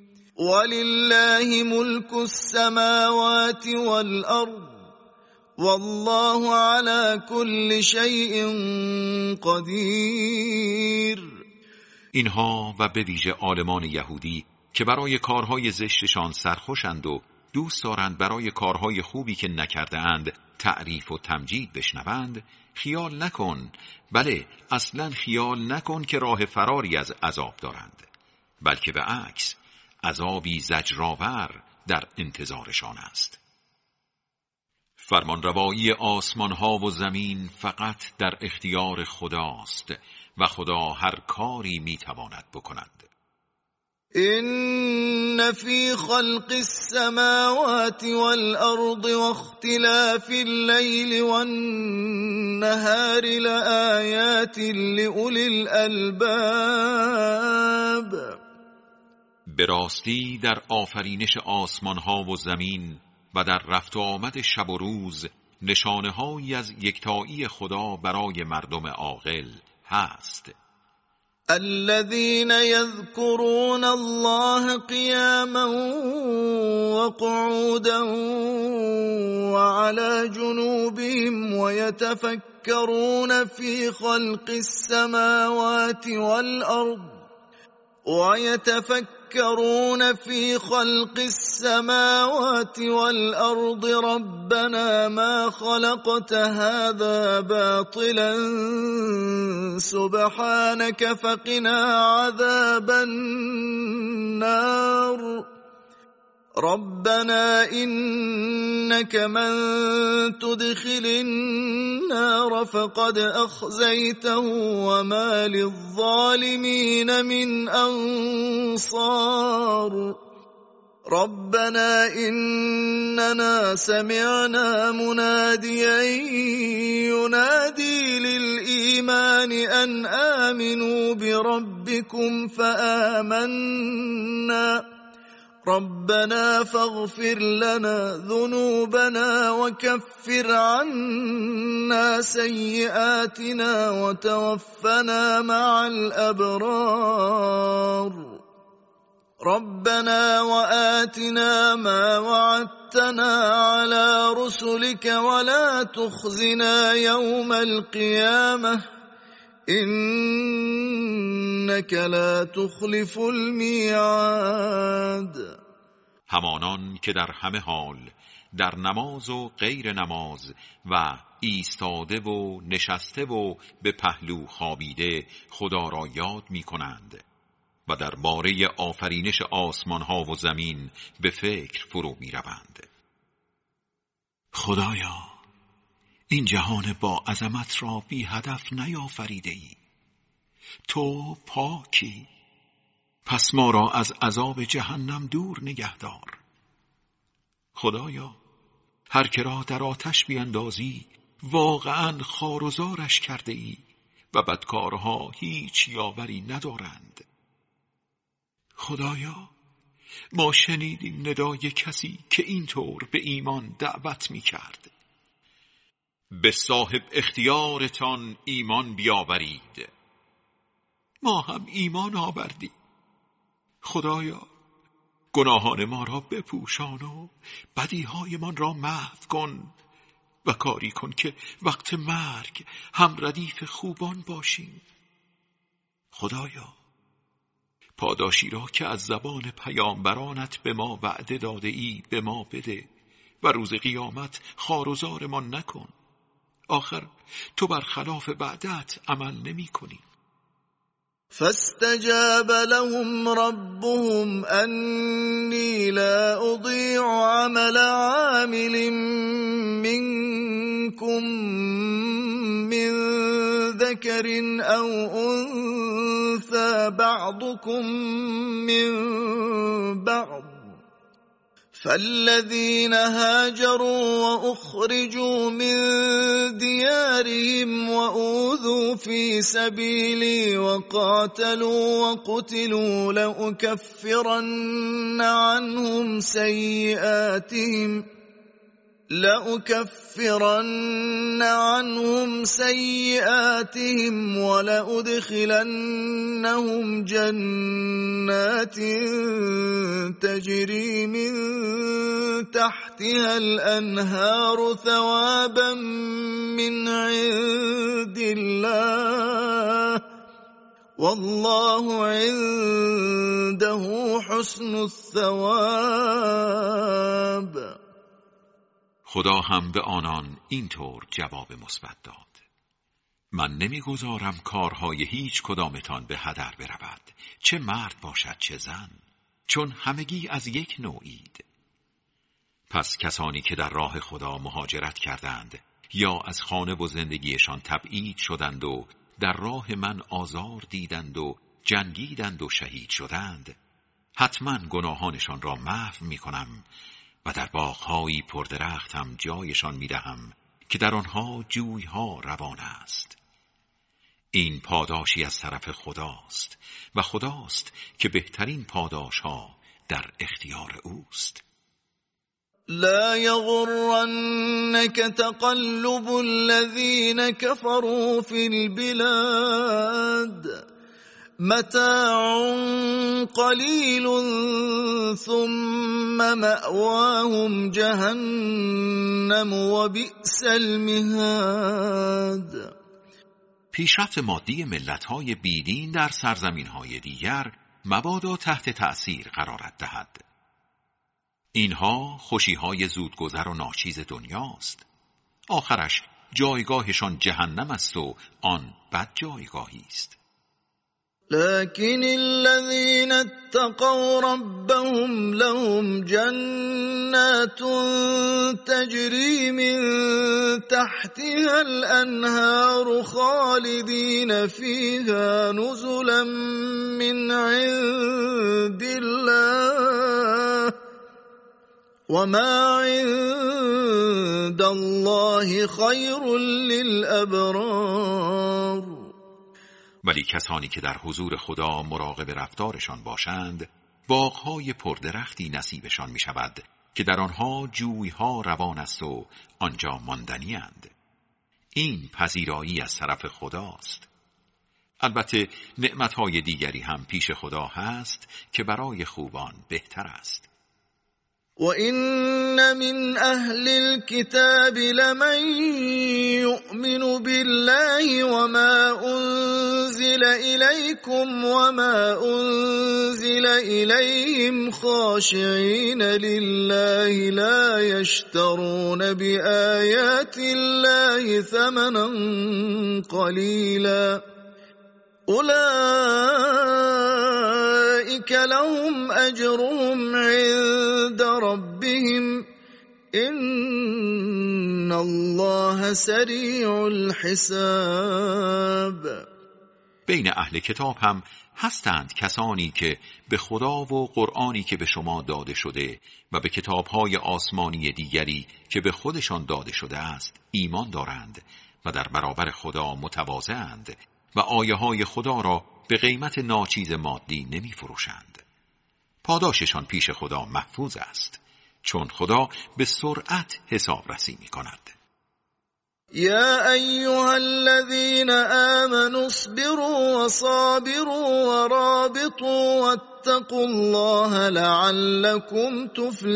ولله ملك السماوات والأرض والله على كل شيء قدیر. اینها و به ویژه عالمان یهودی که برای کارهای زشتشان سرخوشند و دوست دارند برای کارهای خوبی که نکرده اند تعریف و تمجید بشنوند، خیال نکن، بله اصلا خیال نکن که راه فراری از عذاب دارند، بلکه به عکس عذابی زجرآور در انتظارشان است. فرمانروایی آسمان ها و زمین فقط در اختیار خداست و خدا هر کاری میتواند بکند. إن في خلق السماوات والأرض واختلاف الليل والنهار لآيات لأولي الألباب. به راستی در آفرینش آسمان ها و زمین و در رفت و آمد شب و روز نشانه‌هایی از یکتایی خدا برای مردم عاقل هست. الذين يذكرون الله قياما وقعودا وعلى جنوبهم ويتفكرون في خلق السماوات والأرض ربنا ما خلقت هذا باطلا سبحانك فقنا عذاب النار ربنا إنك من تدخل النار فقد أخزيته وما للظالمين من أنصار ربنا إننا سمعنا مناديا ينادي للإيمان أن آمنوا بربكم فآمنا ربنا فاغفر لنا ذنوبنا وكفر عنا سيئاتنا وتوفنا مع الأبرار ربنا وآتنا ما وعدتنا على رسلك ولا تخزنا يوم القيامة إنك لا تخلف الميعاد. همانان که در همه حال در نماز و غیر نماز و ایستاده و نشسته و به پهلو خوابیده خدا را یاد می کنند و در باره آفرینش آسمان ها و زمین به فکر فرو می روند. خدایا این جهان با عظمت را بی هدف نیافریده ای. تو پاکی، پس ما را از عذاب جهنم دور نگهدار. خدایا هر که را در آتش بیندازی واقعا خوار و زارش کرده ای و بدکارها هیچ یاوری ندارند. خدایا ما شنیدیم ندای کسی که اینطور به ایمان دعوت می کرد. به صاحب اختیارتان ایمان بیاورید. ما هم ایمان آوردیم. خدایا گناهان ما را بپوشان و بدیهای من را محو کن و کاری کن که وقت مرگ هم ردیف خوبان باشیم. خدایا پاداشی را که از زبان پیامبرانت به ما وعده داده ای به ما بده و روز قیامت خوار و زارمان نکن. آخر تو برخلاف وعدت عمل نمی کنی. فاستجاب لهم ربهم أني لا أضيع عمل عامل منكم من ذكر أو أنثى بعضكم من بعض فالذين هاجروا وأخرجوا من ديارهم وأوذوا في سبيلي وقاتلوا وقتلوا لأكفرن عنهم سيئاتهم ولأدخلنهم جنات تجري من تحتها الأنهار ثوابا من عند الله والله عنده حسن الثواب. خدا هم به آنان اینطور جواب مثبت داد: من نمیگذارم کارهای هیچ کدامتان به هدر برود، چه مرد باشد چه زن، چون همگی از یک نوعید. پس کسانی که در راه خدا مهاجرت کردند یا از خانه و زندگیشان تبعید شدند و در راه من آزار دیدند و جنگیدند و شهید شدند، حتما گناهانشان را محو می کنم و در باغ‌هایی پردرخت هم جایشان می دهم که در آنها جویها روان است. این پاداشی از طرف خداست و خداست که بهترین پاداشها در اختیار اوست. لا يغرنك تقلب الذين كفروا في البلاد متاع قلیل ثم مأواهم جهنم وبئس المهاد. پیشرفت مادی ملت‌های بیدین در سرزمین‌های دیگر مبادا تحت تأثیر قرارت دهد. اینها خوشی‌های زودگذر و ناچیز دنیاست. آخرش جایگاهشان جهنم است و آن بد جایگاهی است. لكن الذين اتقوا ربهم لهم جنات تجري من تحتها الأنهار خالدين فيها نزلا من عند الله وما عند الله خير للأبرار. ولی کسانی که در حضور خدا مراقب رفتارشان باشند، باغ‌های پردرختی نصیبشان می شود که در آنها جویها روان است و آنجا ماندنی اند. این پذیرایی از طرف خداست. البته نعمتهای دیگری هم پیش خدا هست که برای خوبان بهتر است. وَإِنَّ مِنْ أَهْلِ الْكِتَابِ لَمَنْ يُؤْمِنُ بِاللَّهِ وَمَا أُنْزِلَ إِلَيْكُمْ وَمَا أُنْزِلَ إِلَيْهِمْ خَاشِعِينَ لِلَّهِ لَا يَشْتَرُونَ بِآيَاتِ اللَّهِ ثَمَنًا قَلِيلًا أولئك لهم أجرهم عند ربهم إن الله سریع الحساب. بین اهل کتاب هم هستند کسانی که به خدا و قرآنی که به شما داده شده و به کتابهای آسمانی دیگری که به خودشان داده شده است ایمان دارند و در برابر خدا متواضع‌اند و آیه‌های خدا را به قیمت ناچیز مادی نمی فروشند. پاداششان پیش خدا محفوظ است، چون خدا به سرعت حسابرسی می کند. یا ایها الذین آمنوا اصبروا وصابروا ورابطوا واتقوا الله لعلكم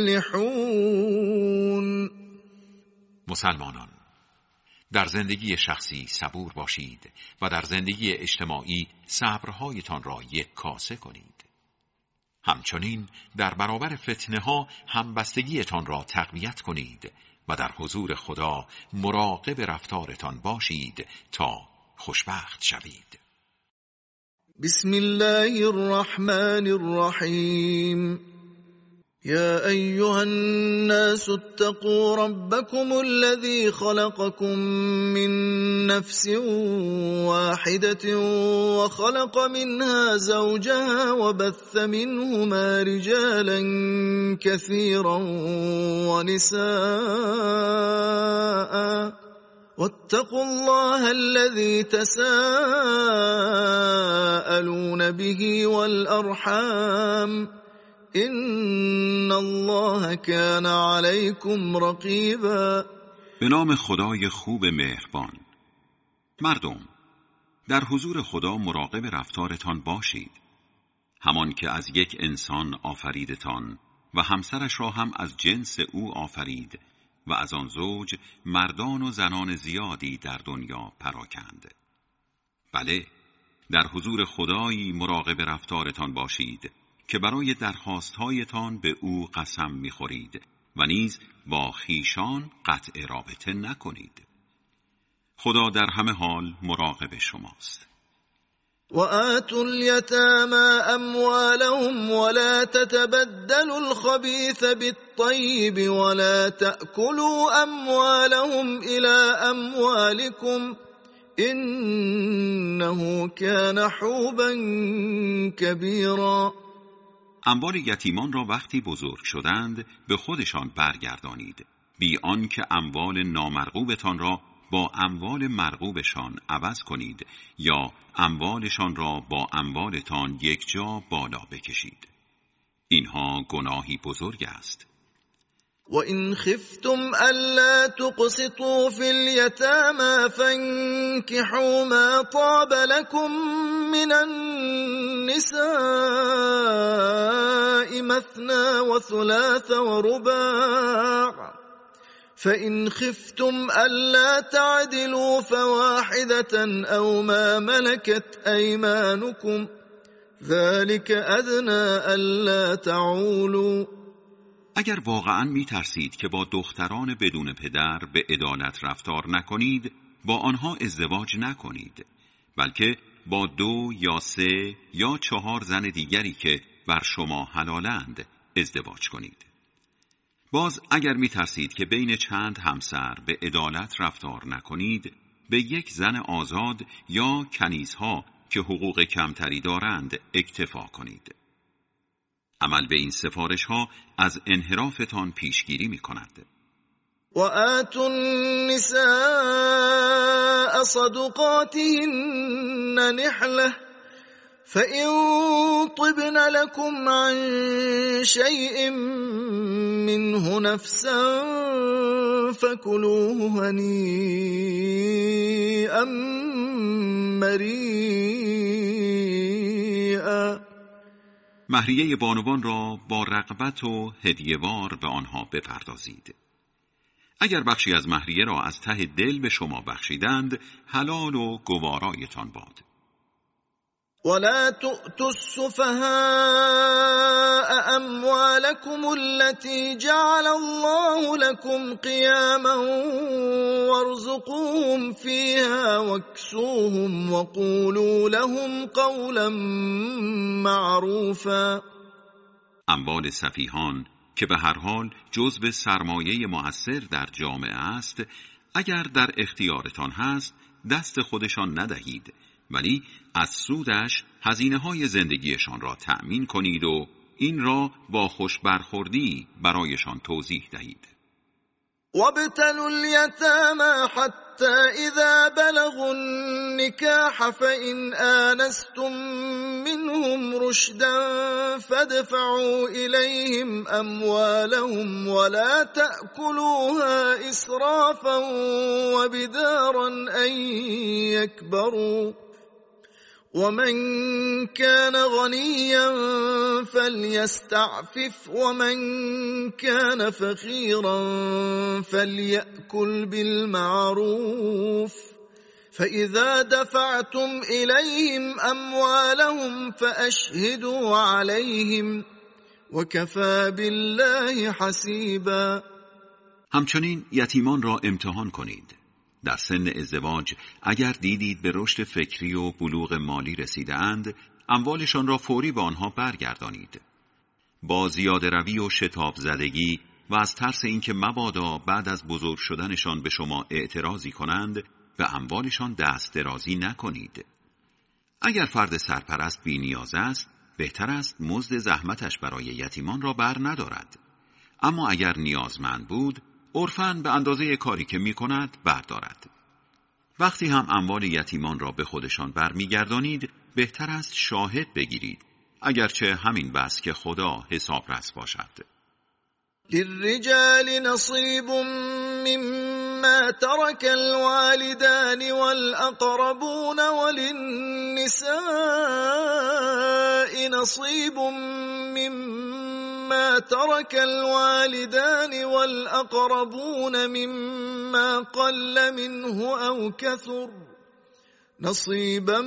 تفلحون. مسلمانان، در زندگی شخصی صبور باشید و در زندگی اجتماعی صبرهایتان را یک کاسه کنید. همچنین در برابر فتنه ها همبستگیتان را تقویت کنید و در حضور خدا مراقب رفتارتان باشید تا خوشبخت شوید. بسم الله الرحمن الرحیم. يا أيها الناس اتقوا ربكم الذي خلقكم من نفس واحدة وخلق منها زوجها وبث منهما رجالا كثيرا ونساء واتقوا الله الذي تساءلون به والأرحام ان الله كان عليكم رقیبا. به نام خدای خوب مهربان. مردم، در حضور خدا مراقب رفتارتان باشید. همان که از یک انسان آفریدتان و همسرش را هم از جنس او آفرید و از آن زوج مردان و زنان زیادی در دنیا پراکند. بله، در حضور خدایی مراقب رفتارتان باشید که برای درخواستهایتان به او قسم می‌خورید و نیز با خیشان قطع رابطه نکنید. خدا در همه حال مراقب شماست. وآتوا اليتامى أموالهم ولا تتبدلوا الخبيث بالطيب ولا تأكلوا أموالهم إلى أموالكم إنه كان حوبا كبيرا. اموال یتیمان را وقتی بزرگ شدند به خودشان برگردانید، بی آنکه اموال نامرغوبتان را با اموال مرغوبشان عوض کنید یا اموالشان را با اموالتان یک جا بالا بکشید. اینها گناهی بزرگ است. وَإِنْ خِفْتُمْ أَلَّا تُقْسِطُوا فِي الْيَتَامَى فَانكِحُوا مَا طَابَ لَكُم مِّنَ النِّسَاءِ مَثْنَىٰ وَثُلَاثَ وَرُبَاعَ فَإِنْ خِفْتُمْ أَلَّا تَعْدِلُوا فَوَاحِدَةً أَوْ مَا مَلَكَتْ أَيْمَانُكُمْ ذَلِكَ أَدْنَىٰ أَلَّا تَعُولُوا. اگر واقعاً می ترسید که با دختران بدون پدر به عدالت رفتار نکنید، با آنها ازدواج نکنید، بلکه با 2 یا 3 یا 4 زن دیگری که بر شما حلالند ازدواج کنید. باز اگر می ترسید که بین چند همسر به عدالت رفتار نکنید، به یک زن آزاد یا کنیزها که حقوق کمتری دارند اکتفا کنید. عمل به این سفارش ها از انحرافتان پیشگیری می کند. وآتوا النساء صدقاتهن نحلة فإن طبن لكم عن شيء منه نفسا فكلوه هنيئا مريئا. مهریه بانوان را با رغبت و هدیه‌وار به آنها بپردازید. اگر بخشی از مهریه را از ته دل به شما بخشیدند، حلال و گوارایتان باد. ولا تؤتوا السفهاء أموالكم التي جعل الله لكم قياما وارزقوهم فيها واكسوهم وقولوا لهم قولا معروفا. اموال سفیهان که به هر حال جزو سرمایه مؤثر در جامعه است، اگر در اختیارتان هست دست خودشان ندهید، ولی از سودش هزینه‌های زندگیشان را تأمین کنید و این را با خوش برخوردی برایشان توضیح دهید. وابتلوا اليتامى حتى إذا بلغوا النكاح فإن آنستم منهم رشدا فادفعوا إليهم أموالهم ولا تأكلوها إسرافا وبدارا أن يكبروا ومن كان غنيا فليستعفف ومن كان فقيرا فليأكل بالمعروف فإذا دفعتم إليهم أموالهم فأشهدوا عليهم وكفى بالله حسيبا. همچنین یتیمان را امتحان کنید. در سن ازدواج اگر دیدید به رشد فکری و بلوغ مالی رسیده‌اند، اموالشان را فوری به آنها برگردانید. با زیاده روی و شتاب زدگی و از ترس اینکه مبادا بعد از بزرگ شدنشان به شما اعتراضی کنند، به اموالشان دست درازی نکنید. اگر فرد سرپرست بی نیاز است، بهتر است مزد زحمتش برای یتیمان را بر ندارد. اما اگر نیازمند بود، عرفاً به اندازه کاری که می کند بردارد. وقتی هم اموال یتیمان را به خودشان برمیگردانید، بهتر است شاهد بگیرید، اگرچه همین بس که خدا حسابرس باشد. للرجال نصیب مما ترك الوالدان والأقربون وللنساء نصيب مما ترك الوالدان والأقربون مما قل منه أو كثر نصيبا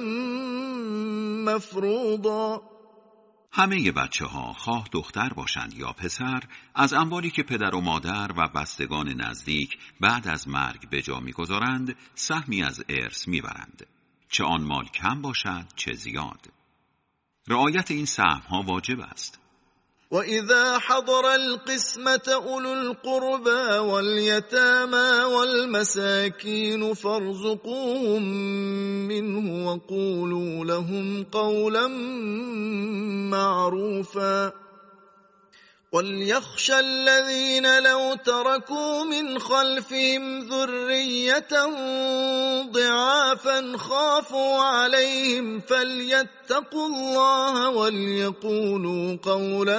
مفروضا. همه بچه‌ها خواه دختر باشند یا پسر، از اموالی که پدر و مادر و بستگان نزدیک بعد از مرگ به جا می‌گذارند سهمی از ارث می‌برند. چه آن مال کم باشد چه زیاد. رعایت این سهم‌ها واجب است. وَإِذَا حَضَرَ الْقِسْمَةَ أُولُو الْقُرْبَى وَالْيَتَامَى وَالْمَسَاكِينُ فَارْزُقُوهُم مِّنْهُ وَقُولُوا لَهُمْ قَوْلًا مَّعْرُوفًا وَلْيَخْشَ الَّذِينَ لَوْ تَرَكُوا مِنْ خَلْفِهِمْ ذُرِّيَّةً ضِعَافًا خَافُوا عَلَيْهِمْ فَلْيَتَّقُوا اللَّهَ وَلْيَقُولُوا قَوْلًا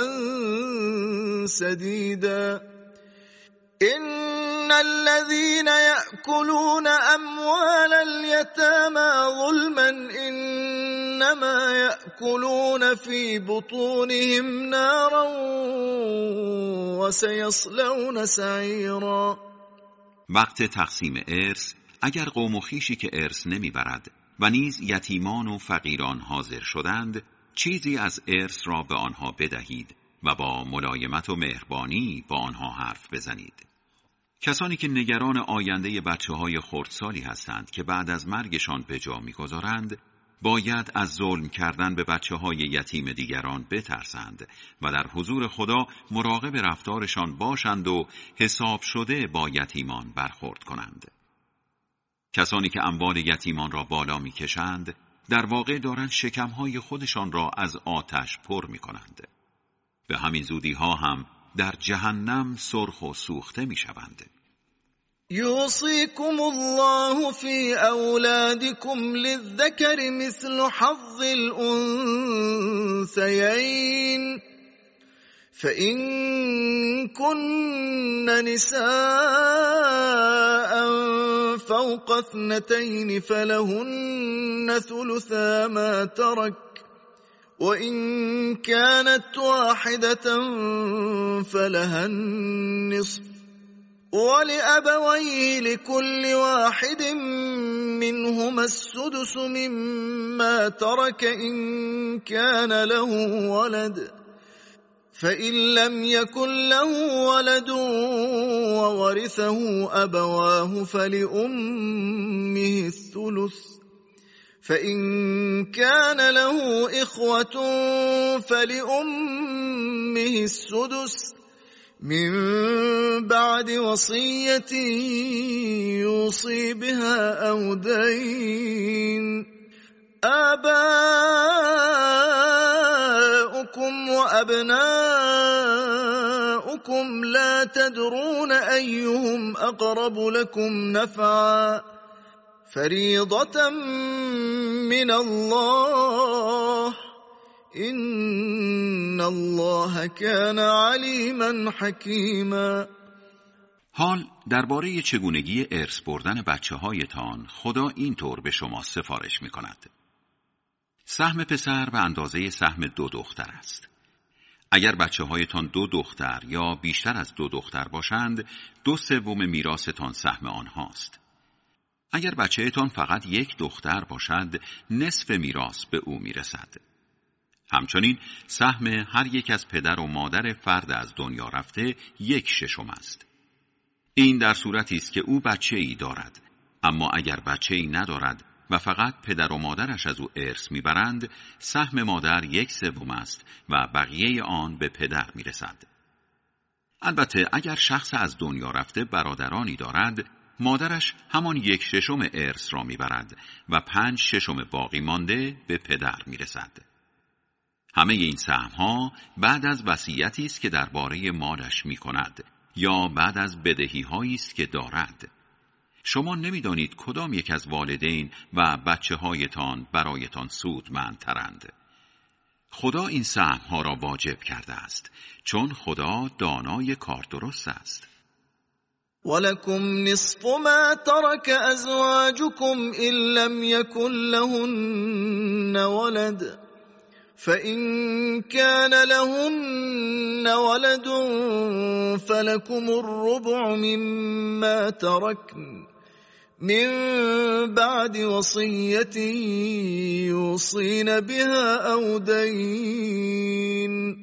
سَدِيدًا. إِنَّ الَّذِينَ يَأْكُلُونَ أَمْوَالَ الْيَتَامَى ظُلْمًا إِنَّمَا يَأْكُلُونَ فِي بُطُونِهِمْ نَارًا وَسَيَصْلَوْنَ سَعِيرًا. وقت تقسیم ارث اگر قوم و خویشی که ارث نمیبرد و نیز یتیمان و فقیران حاضر شدند، چیزی از ارث را به آنها بدهید و با ملایمت و مهربانی با آنها حرف بزنید. کسانی که نگران آینده بچه‌های خردسالی هستند که بعد از مرگشان به جا می‌گذارند، باید از ظلم کردن به بچه‌های یتیم دیگران بترسند و در حضور خدا مراقب رفتارشان باشند و حساب شده با یتیمان برخورد کنند. کسانی که اموال یتیمان را بالا می‌کشند، در واقع دارند شکم‌های خودشان را از آتش پر می‌کنند. به همین زودی‌ها هم در جهنم سرخ و سوخته می‌شوند. يوصيكم الله في أولادكم للذكر مثل حظ الأنثيين فإن كن نساء فوق 2 فلهن ثلثا ما ترك وإن كانت واحدة فلها النصف ولأبويه لكل واحد منهما السدس مما ترك إن كان له ولد فإن لم يكن له ولد وورثه أبواه فلأمه الثلث فإن كان له إخوة فلأمه السدس من بعد وصية يوصي بها أو دين. آباؤكم وأبناؤكم لا تدرون أيهم أقرب لكم نفعا فريضة من الله إن الله كان علیما حکیما. حال درباره چگونگی ارث بردن بچه‌هایتان خدا اینطور به شما سفارش می‌کند. سهم پسر به اندازه سهم 2 دختر است. اگر بچه‌هایتان 2 دختر یا بیشتر از 2 دختر باشند، 2/3 میراثتان سهم آنهاست. اگر بچه‌تان فقط 1 دختر باشد، نصف میراث به او میرسد. همچنین سهم هر یک از پدر و مادر فرد از دنیا رفته 1/6 است. این در صورتی است که او بچه‌ای دارد، اما اگر بچه‌ای ندارد و فقط پدر و مادرش از او ارث میبرند، سهم مادر 1/3 است و بقیه آن به پدر میرسد. البته اگر شخص از دنیا رفته برادرانی دارد، مادرش همان 1/6 ارث را میبرد و 5/6 باقی مانده به پدر میرسد. همه این سهم‌ها بعد از وصیتی است که درباره مالش می‌کند یا بعد از بدهی‌هایی است که دارد. شما نمی‌دانید کدام یک از والدین و بچه‌هایتان برایتان سودمندترند. خدا این سهم‌ها را واجب کرده است، چون خدا دانای کار درست است. ولكم نصف ما ترك أزواجكم إن لم يكن لهن ولد فإن كان لهن ولد فلكم الربع مما تركن من بعد وصية يوصين بها أو دين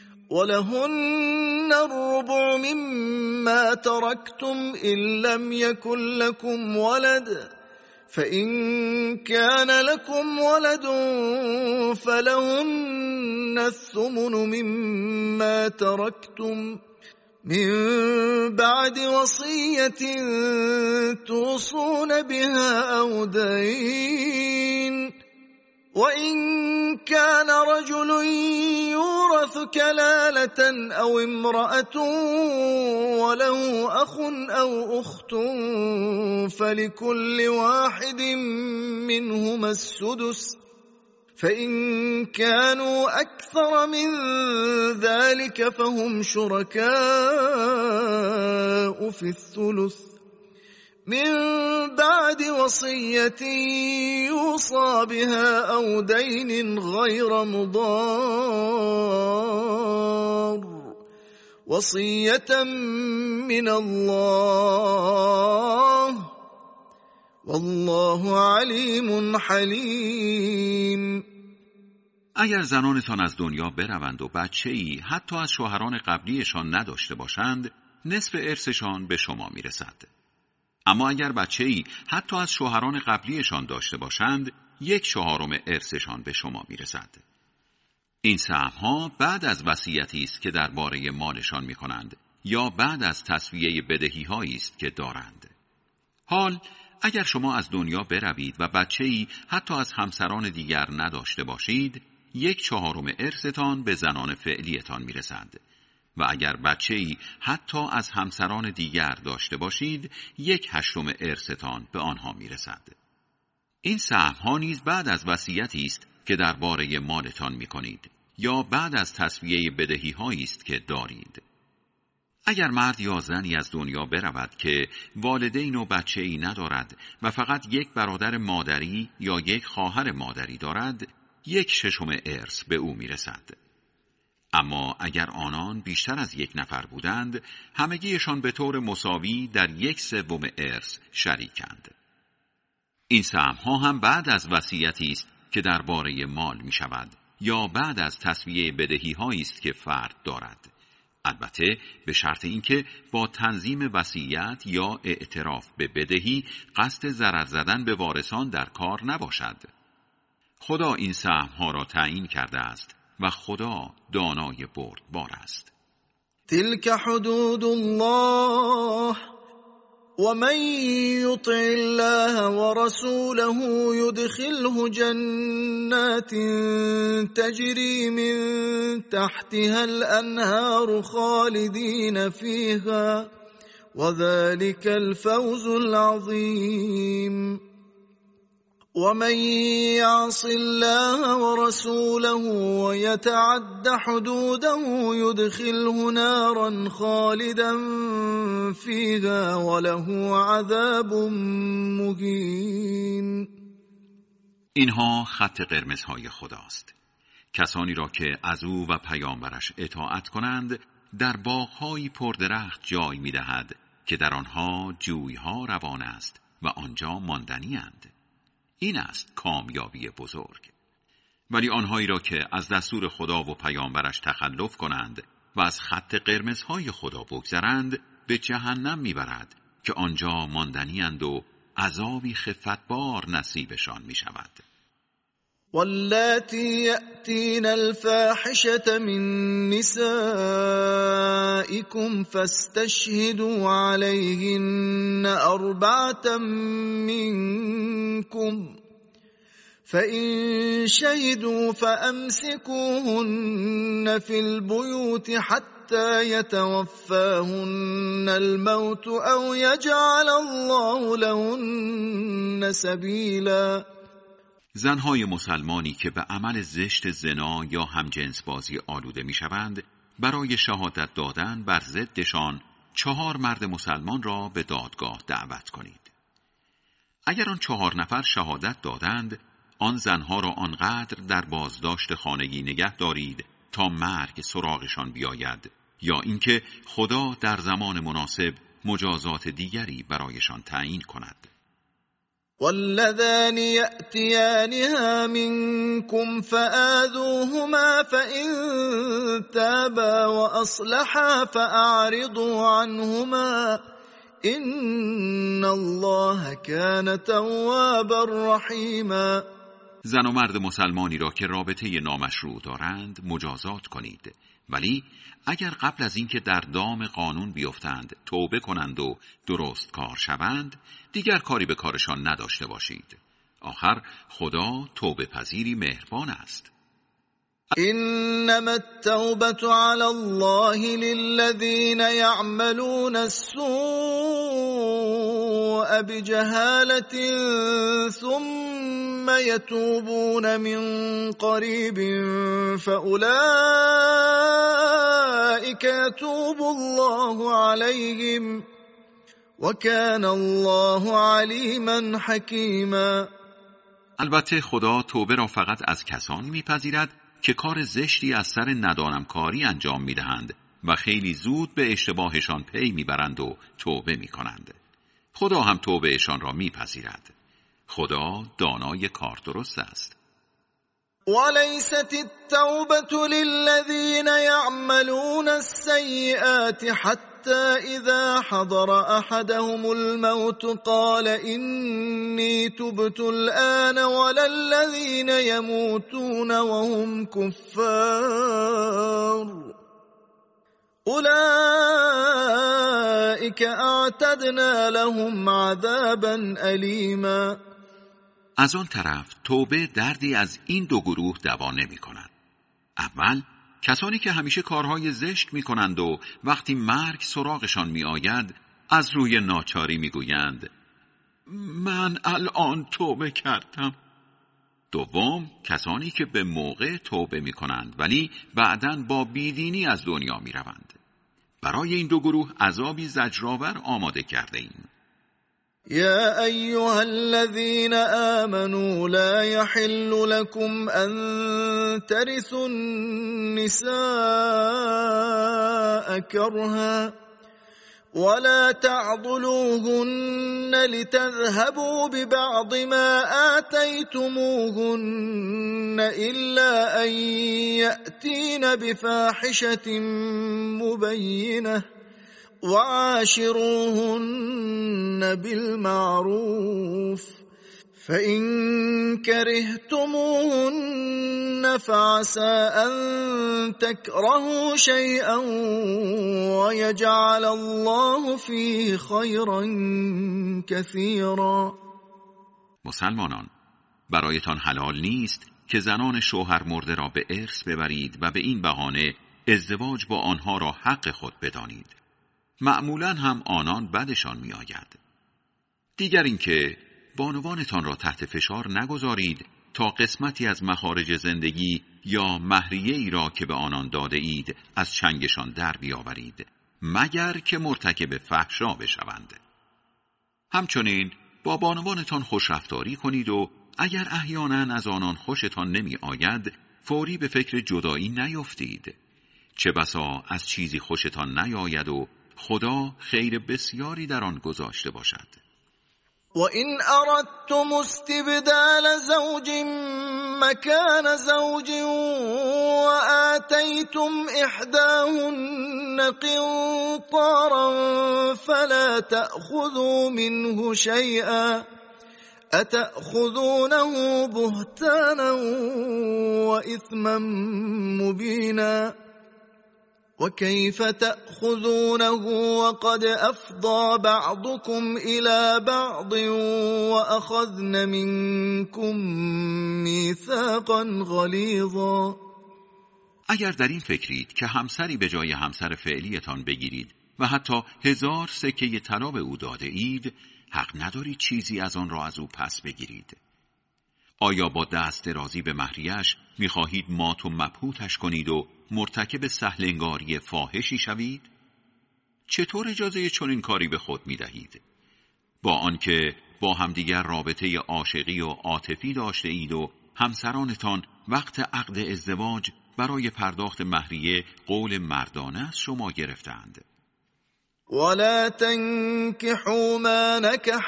ولهن الربع مما تركتم إن لم يكن لكم ولد فإن كان لكم ولد فلهن الثمن مما تركتم من بعد وصية توصون بها أو دين وإن كان رجل يورث كلالة أو امرأة وله أخ أو أخت فلكل واحد منهما السدس فإن كانوا أكثر من ذلك فهم شركاء في الثلث من بعد وصية يوصى بها أو دين غير مضار وصية من الله والله علیم حلیم. اگر زنانتان از دنیا بروند و بچه‌ای حتی از شوهران قبلیشان نداشته باشند، نصف ارثشان به شما میرسد. اما اگر بچه‌ای حتی از شوهران قبلیشان داشته باشند، 1/4 ارثشان به شما میرسد. این سهم‌ها بعد از وصیتی است که درباره مالشان می‌کنند یا بعد از تسویه بدهی‌هایی است که دارند. حال اگر شما از دنیا بروید و بچه‌ای حتی از همسران دیگر نداشته باشید، 1/4 ارثتان به زنان فعلیتان میرسد و اگر بچه‌ای حتی از همسران دیگر داشته باشید، 1/8 ارثتان به آنها میرسد. این سهم‌ها نیز بعد از وصیتی است که درباره مالتان می‌کنید یا بعد از تسویه بدهی‌هایی است که دارید. اگر مرد یا زنی از دنیا برود که والدین و بچه‌ای ندارد و فقط 1 برادر مادری یا 1 خواهر مادری دارد، 1/6 ارث به او میرسد. اما اگر آنان بیشتر از 1 نفر بودند، همگیشان به طور مساوی در 1/3 ارث شریکند. این سهم‌ها هم بعد از وصیتی است که درباره مال می شود یا بعد از تسویه بدهی‌هایی است که فرد دارد، البته به شرط اینکه با تنظیم وصیت یا اعتراف به بدهی قصد ضرر زدن به وارثان در کار نباشد. خدا این سهم‌ها را تعیین کرده است و خدا دانای بردبار است. تلك حدود الله ومن يطع الله ورسوله يدخله جنات تجري من تحتها الأنهار خالدين فيها وذلك الفوز العظيم. ومن يعص الله ورسوله ويتعد حدوده يدخله نارا خالدا فيها وله عذاب مهين. اینها خط قرمزهای خداست. کسانی را که از او و پیامبرش اطاعت کنند در باغ‌های پردرخت جای می‌دهد که در آنها جوی‌ها روان است و آنجا ماندنی اند. این است کامیابی بزرگ. ولی آنهایی را که از دستور خدا و پیامبرش تخلف کنند و از خط قرمزهای خدا بگذرند به جهنم میبرد که آنجا ماندنی اند و عذابی خفتبار نصیبشان میشود. واللاتی یأتین الفاحشة من نسائکم فاستشهدوا علیهن 4 منکم فإن شهدوا فأمسكوهن في البيوت حتى يتوفاهن الموت أو يجعل الله لهن سبيلا. زنهای مسلمانی که به عمل زشت زنا یا همجنس بازی آلوده می شوند، برای شهادت دادن بر ضدشان 4 مرد مسلمان را به دادگاه دعوت کنید. اگر آن 4 نفر شهادت دادند، آن زنها را آنقدر در بازداشت خانگی نگه دارید تا مرگ سراغشان بیاید یا اینکه خدا در زمان مناسب مجازات دیگری برایشان تعیین کند. واللذان يأتيانها منكم فآذوهما فإن تابا وأصلحا فأعرضوا عنهما إن الله كان توابا رحیما. زن و مرد مسلمانی را که رابطه نامشروع دارند مجازات کنید، ولی اگر قبل از اینکه در دام قانون بیفتند توبه کنند و درست کار شوند، دیگر کاری به کارشان نداشته باشید. آخر خدا توبه پذیری مهربان است. إنما التوبة على الله للذين يعملون السوء بجهالة ثم يتوبون من قريب فأولئك يتوب الله عليهم وكان الله عليما حكيما. البته خدا توبه را فقط از کسانی میپذیرد که کار زشتی از سر ندانم کاری انجام میدهند و خیلی زود به اشتباهشان پی میبرند و توبه میکنند. خدا هم توبهشان را میپذیرد. خدا دانای کار درست است. وليست التوبة للذين يعملون السيئات حتى إذا حضر أحدهم الموت قال إني تبت الآن ولا الذين يموتون وهم كفار أولئك أعتدنا لهم عذابا أليما. از آن طرف توبه دردی از این دو گروه دوا نمی کند. اول کسانی که همیشه کارهای زشت می کنند و وقتی مرگ سراغشان می آید از روی ناچاری می گویند من الان توبه کردم. دوم کسانی که به موقع توبه می کنند ولی بعداً با بیدینی از دنیا می روند. برای این دو گروه عذابی زجرآور آماده کرده ایم. يا أيها الذين آمنوا لا يحل لكم أن ترثوا النساء كرها ولا تعضلوهن لتذهبوا ببعض ما آتيتموهن إلا أن يأتين بفاحشة مبينة وعاشروهن بالمعروف فإن كرهتموهن فعسى أن تكرهوا شيئا ويجعل الله فيه خيرا كثيرا. مسلمانان، برایتان حلال نیست که زنان شوهر مرده را به ارث ببرید و به این بهانه ازدواج با آنها را حق خود بدانید. معمولاً هم آنان بدشان می آید. دیگر اینکه بانوانتان را تحت فشار نگذارید تا قسمتی از مخارج زندگی یا مهریه ای را که به آنان داده اید از چنگشان در بیاورید، مگر که مرتکب فحشا بشوند. همچنین با بانوانتان خوشرفتاری کنید و اگر احیانا از آنان خوشتان نمی آید فوری به فکر جدایی نیفتید. چه بسا از چیزی خوشتان نیاید و خدا خیر بسیاری در آن گذاشته باشد. وَإِنْ أَرَدْتُمُ اسْتِبْدَالَ زَوْجٍ مَكَانَ زَوْجٍ وَآتَيْتُمْ إِحْدَاهُنَّ قِنطَارًا فَلَا تَأْخُذُوا مِنْهُ شَيْئًا أَتَأْخُذُونَهُ بُهْتَانًا وَإِثْمًا مُبِينًا وَكَيْفَ تَأْخُذُونَهُ وَقَدْ أَفْضَى بَعْضُكُمْ إِلَى بَعْضٍ وَأَخَذْنَ مِنْكُمْ مِيثَاقًا غَلِيظًا. اگر در این فکرید که همسری به جای همسر فعلیتان بگیرید و حتی 1000 سکه طلا به او داده اید، حق ندارید چیزی از آن را از او پس بگیرید. آیا با دست درازی به مهریه‌اش می‌خواهید مات و مبهوتش کنید و مرتکب سهلنگاری فاحشی شوید؟ چطور اجازه چنین کاری به خود می‌دهید؟ با آنکه با همدیگر رابطه عاشقی و عاطفی داشته اید و همسرانتان وقت عقد ازدواج برای پرداخت مهریه قول مردانه از شما گرفتند. ولا تنكحوا ما نكح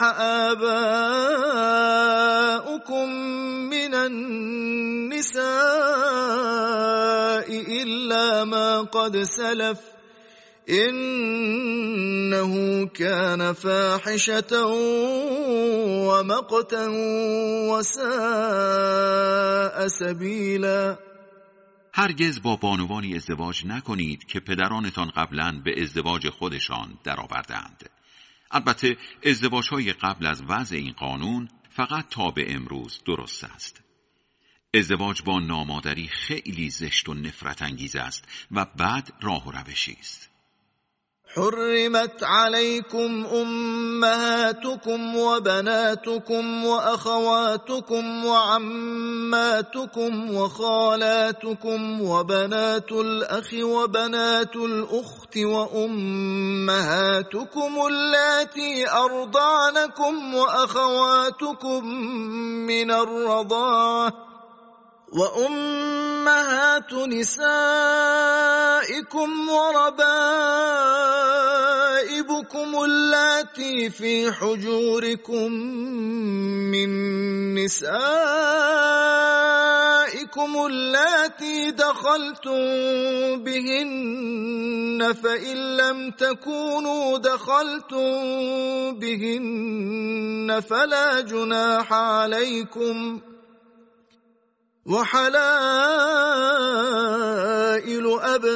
آباؤكم من النساء إلا ما قد سلف إنه كان فاحشة ومقتا وساء سبیلا. هرگز با بانوانی ازدواج نکنید که پدرانتان قبلا به ازدواج خودشان درآوردند. البته ازدواج‌های قبل از وضع این قانون فقط تا به امروز درست است. ازدواج با نامادری خیلی زشت و نفرت انگیز است و بد راه و روشی است. حرمت عليكم أمهاتكم وبناتكم وأخواتكم وعماتكم وخالاتكم وبنات الأخ وبنات الأخت وأمهاتكم اللاتي أرضعنكم وأخواتكم من الرضاعة وأمهات نسائكم وربائبكم اللاتي في حجوركم من نسائكم اللاتي دخلتم بهن فإن لم تكونوا دخلتم بهن فلا جناح عليكم وحلائل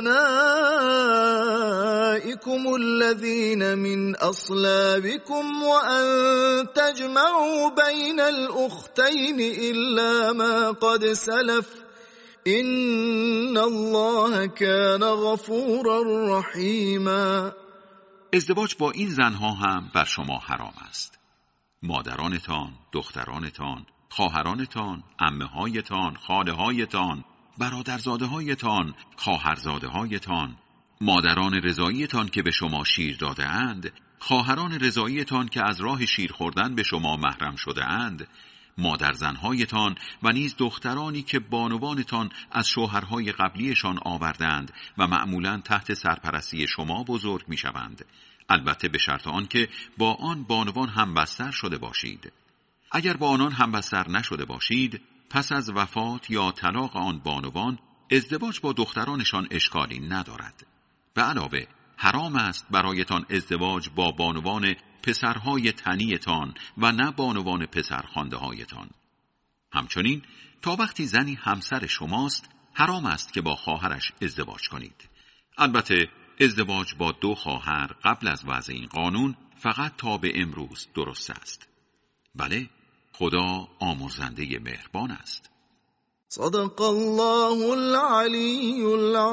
أبنائكم الذين من أصلابكم وأن تجمعوا بين الأختين إلا ما قد سلف إن الله كان غفورا رحيما. ازدواج با این زنها هم بر شما حرام است. مادرانتان، دخترانتان، خواهرانتان، عمه‌هایتان، خاله‌هایتان، برادرزاده‌هایتان، خواهرزاده‌هایتان، مادران رضاییتان که به شما شیر داده اند، خواهران رضاییتان که از راه شیر خوردن به شما محرم شده اند، مادرزن‌هایتان و نیز دخترانی که بانوانتان از شوهرهای قبلیشان آوردند و معمولاً تحت سرپرستی شما بزرگ می‌شوند، البته به شرط آنکه با آن بانوان همبستر شده باشید. اگر با آنان همبستر نشده باشید، پس از وفات یا طلاق آن بانوان ازدواج با دخترانشان اشکالی ندارد. به علاوه حرام است برایتان ازدواج با بانوان پسرهای تنیتان و نه بانوان پسرخوانده هایتان. همچنین تا وقتی زنی همسر شماست حرام است که با خواهرش ازدواج کنید. البته ازدواج با دو خواهر قبل از وضع این قانون فقط تا به امروز درست است. بله، خدا آمرزنده مهربان است. صدق الله العلی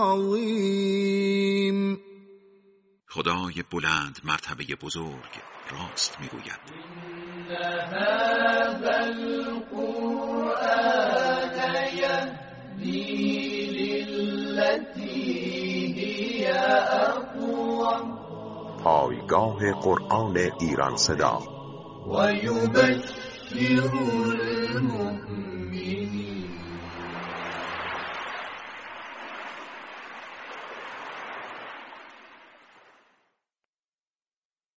العظیم. خدای بلند مرتبه بزرگ راست میگوید. إن هذا القرآن يهدي للتي هي أقوم. پایگاه قرآن ایران صدا ويبشر المؤمنين